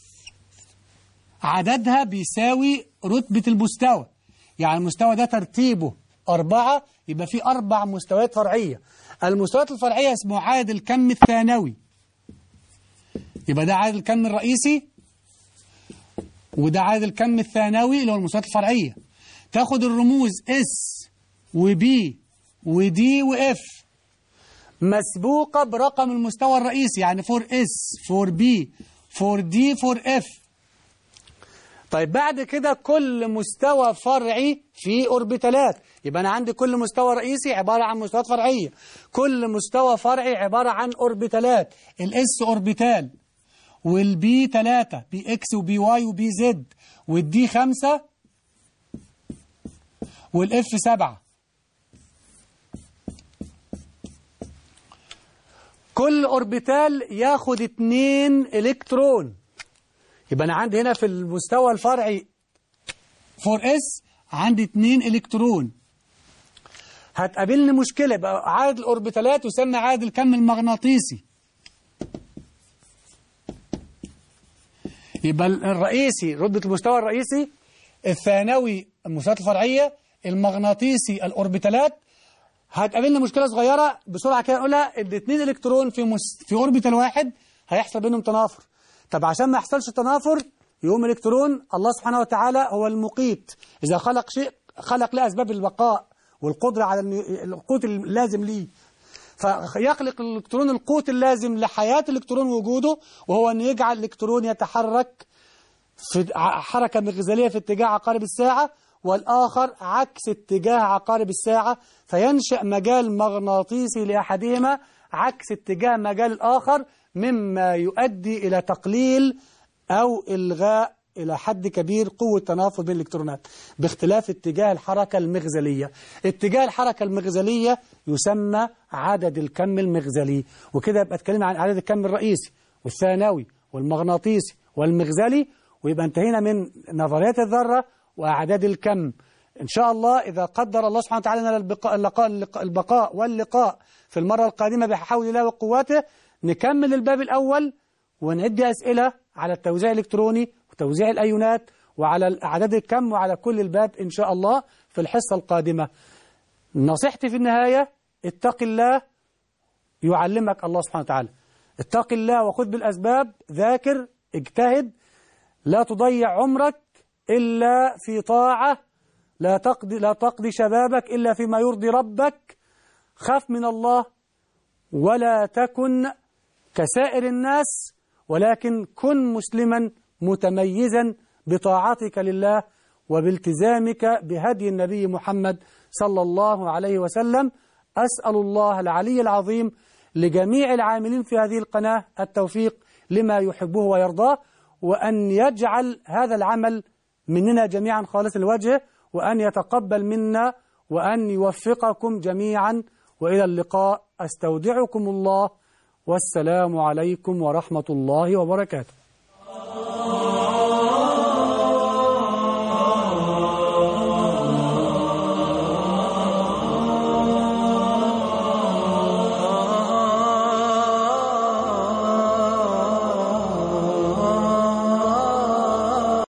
عددها بيساوي رتبة المستوى، يعني المستوى ده ترتيبه 4 يبقى فيه 4 مستويات فرعية. المستويات الفرعية اسمه عدد الكم الثانوي، يبقى ده عدد الكم الرئيسي وده عدد الكم الثانوي اللي هو المستويات الفرعية. تاخد الرموز S وB ودي وإف مسبوقة برقم المستوى الرئيسي، يعني 4S 4B 4D 4F. طيب بعد كده كل مستوى فرعي فيه أوربيتالات، يبقى أنا عندي كل مستوى رئيسي عبارة عن مستويات فرعية، كل مستوى فرعي عبارة عن أوربيتالات. الS أوربيتال، والB 3 BX وBY وBZ، والD 5 والF 7. كل أوربيتال ياخد 2 إلكترون، يبقى أنا عندي هنا في المستوى الفرعي 4S عندي 2 إلكترون. هتقابلني مشكلة، يبقى عدد الأوربيتالات يسمى عدد الكم المغناطيسي. يبقى الرئيسي رتبة المستوى الرئيسي، الثانوي المستويات الفرعية، المغناطيسي الأوربيتالات. هتقابلنا مشكلة صغيرة بسرعة كده نقولها، ال 2 إلكترون في أوربيتال واحد هيحصل بينهم تنافر. طب عشان ما يحصلش تنافر يقوم إلكترون، الله سبحانه وتعالى هو المقيت، إذا خلق شيء خلق له أسباب البقاء والقدرة على القوت اللازم ليه، فيخلق الإلكترون القوت اللازم لحياة الإلكترون ووجوده، وهو أن يجعل الإلكترون يتحرك في حركة مغزلية في اتجاه عقارب الساعة، والآخر عكس اتجاه عقارب الساعة، فينشأ مجال مغناطيسي لأحدهما عكس اتجاه مجال الآخر، مما يؤدي إلى تقليل أو إلغاء إلى حد كبير قوة تنافر بين الإلكترونات باختلاف اتجاه الحركة المغزلية. اتجاه الحركة المغزلية يسمى عدد الكم المغزلي. وكده يبقى اتكلمنا عن عدد الكم الرئيسي والثانوي والمغناطيسي والمغزلي، ويبقى انتهينا من نظريات الذرة وأعداد الكم. إن شاء الله إذا قدر الله سبحانه وتعالى لنا البقاء واللقاء في المرة القادمة بحول الله وقوته، نكمل الباب الأول ونعد أسئلة على التوزيع الإلكتروني وتوزيع الأيونات وعلى أعداد الكم وعلى كل الباب إن شاء الله في الحصة القادمة. نصيحتي في النهاية: اتق الله يعلمك الله سبحانه وتعالى. اتق الله وخذ بالأسباب، ذاكر، اجتهد، لا تضيع عمرك إلا في طاعة، لا تقضي شبابك إلا فيما يرضي ربك. خاف من الله ولا تكن كسائر الناس، ولكن كن مسلما متميزا بطاعتك لله وبالتزامك بهدي النبي محمد صلى الله عليه وسلم. أسأل الله العلي العظيم لجميع العاملين في هذه القناة التوفيق لما يحبه ويرضاه، وأن يجعل هذا العمل مننا جميعا خالص الوجه، وأن يتقبل منا، وأن يوفقكم جميعا. وإلى اللقاء، أستودعكم الله، والسلام عليكم ورحمة الله وبركاته.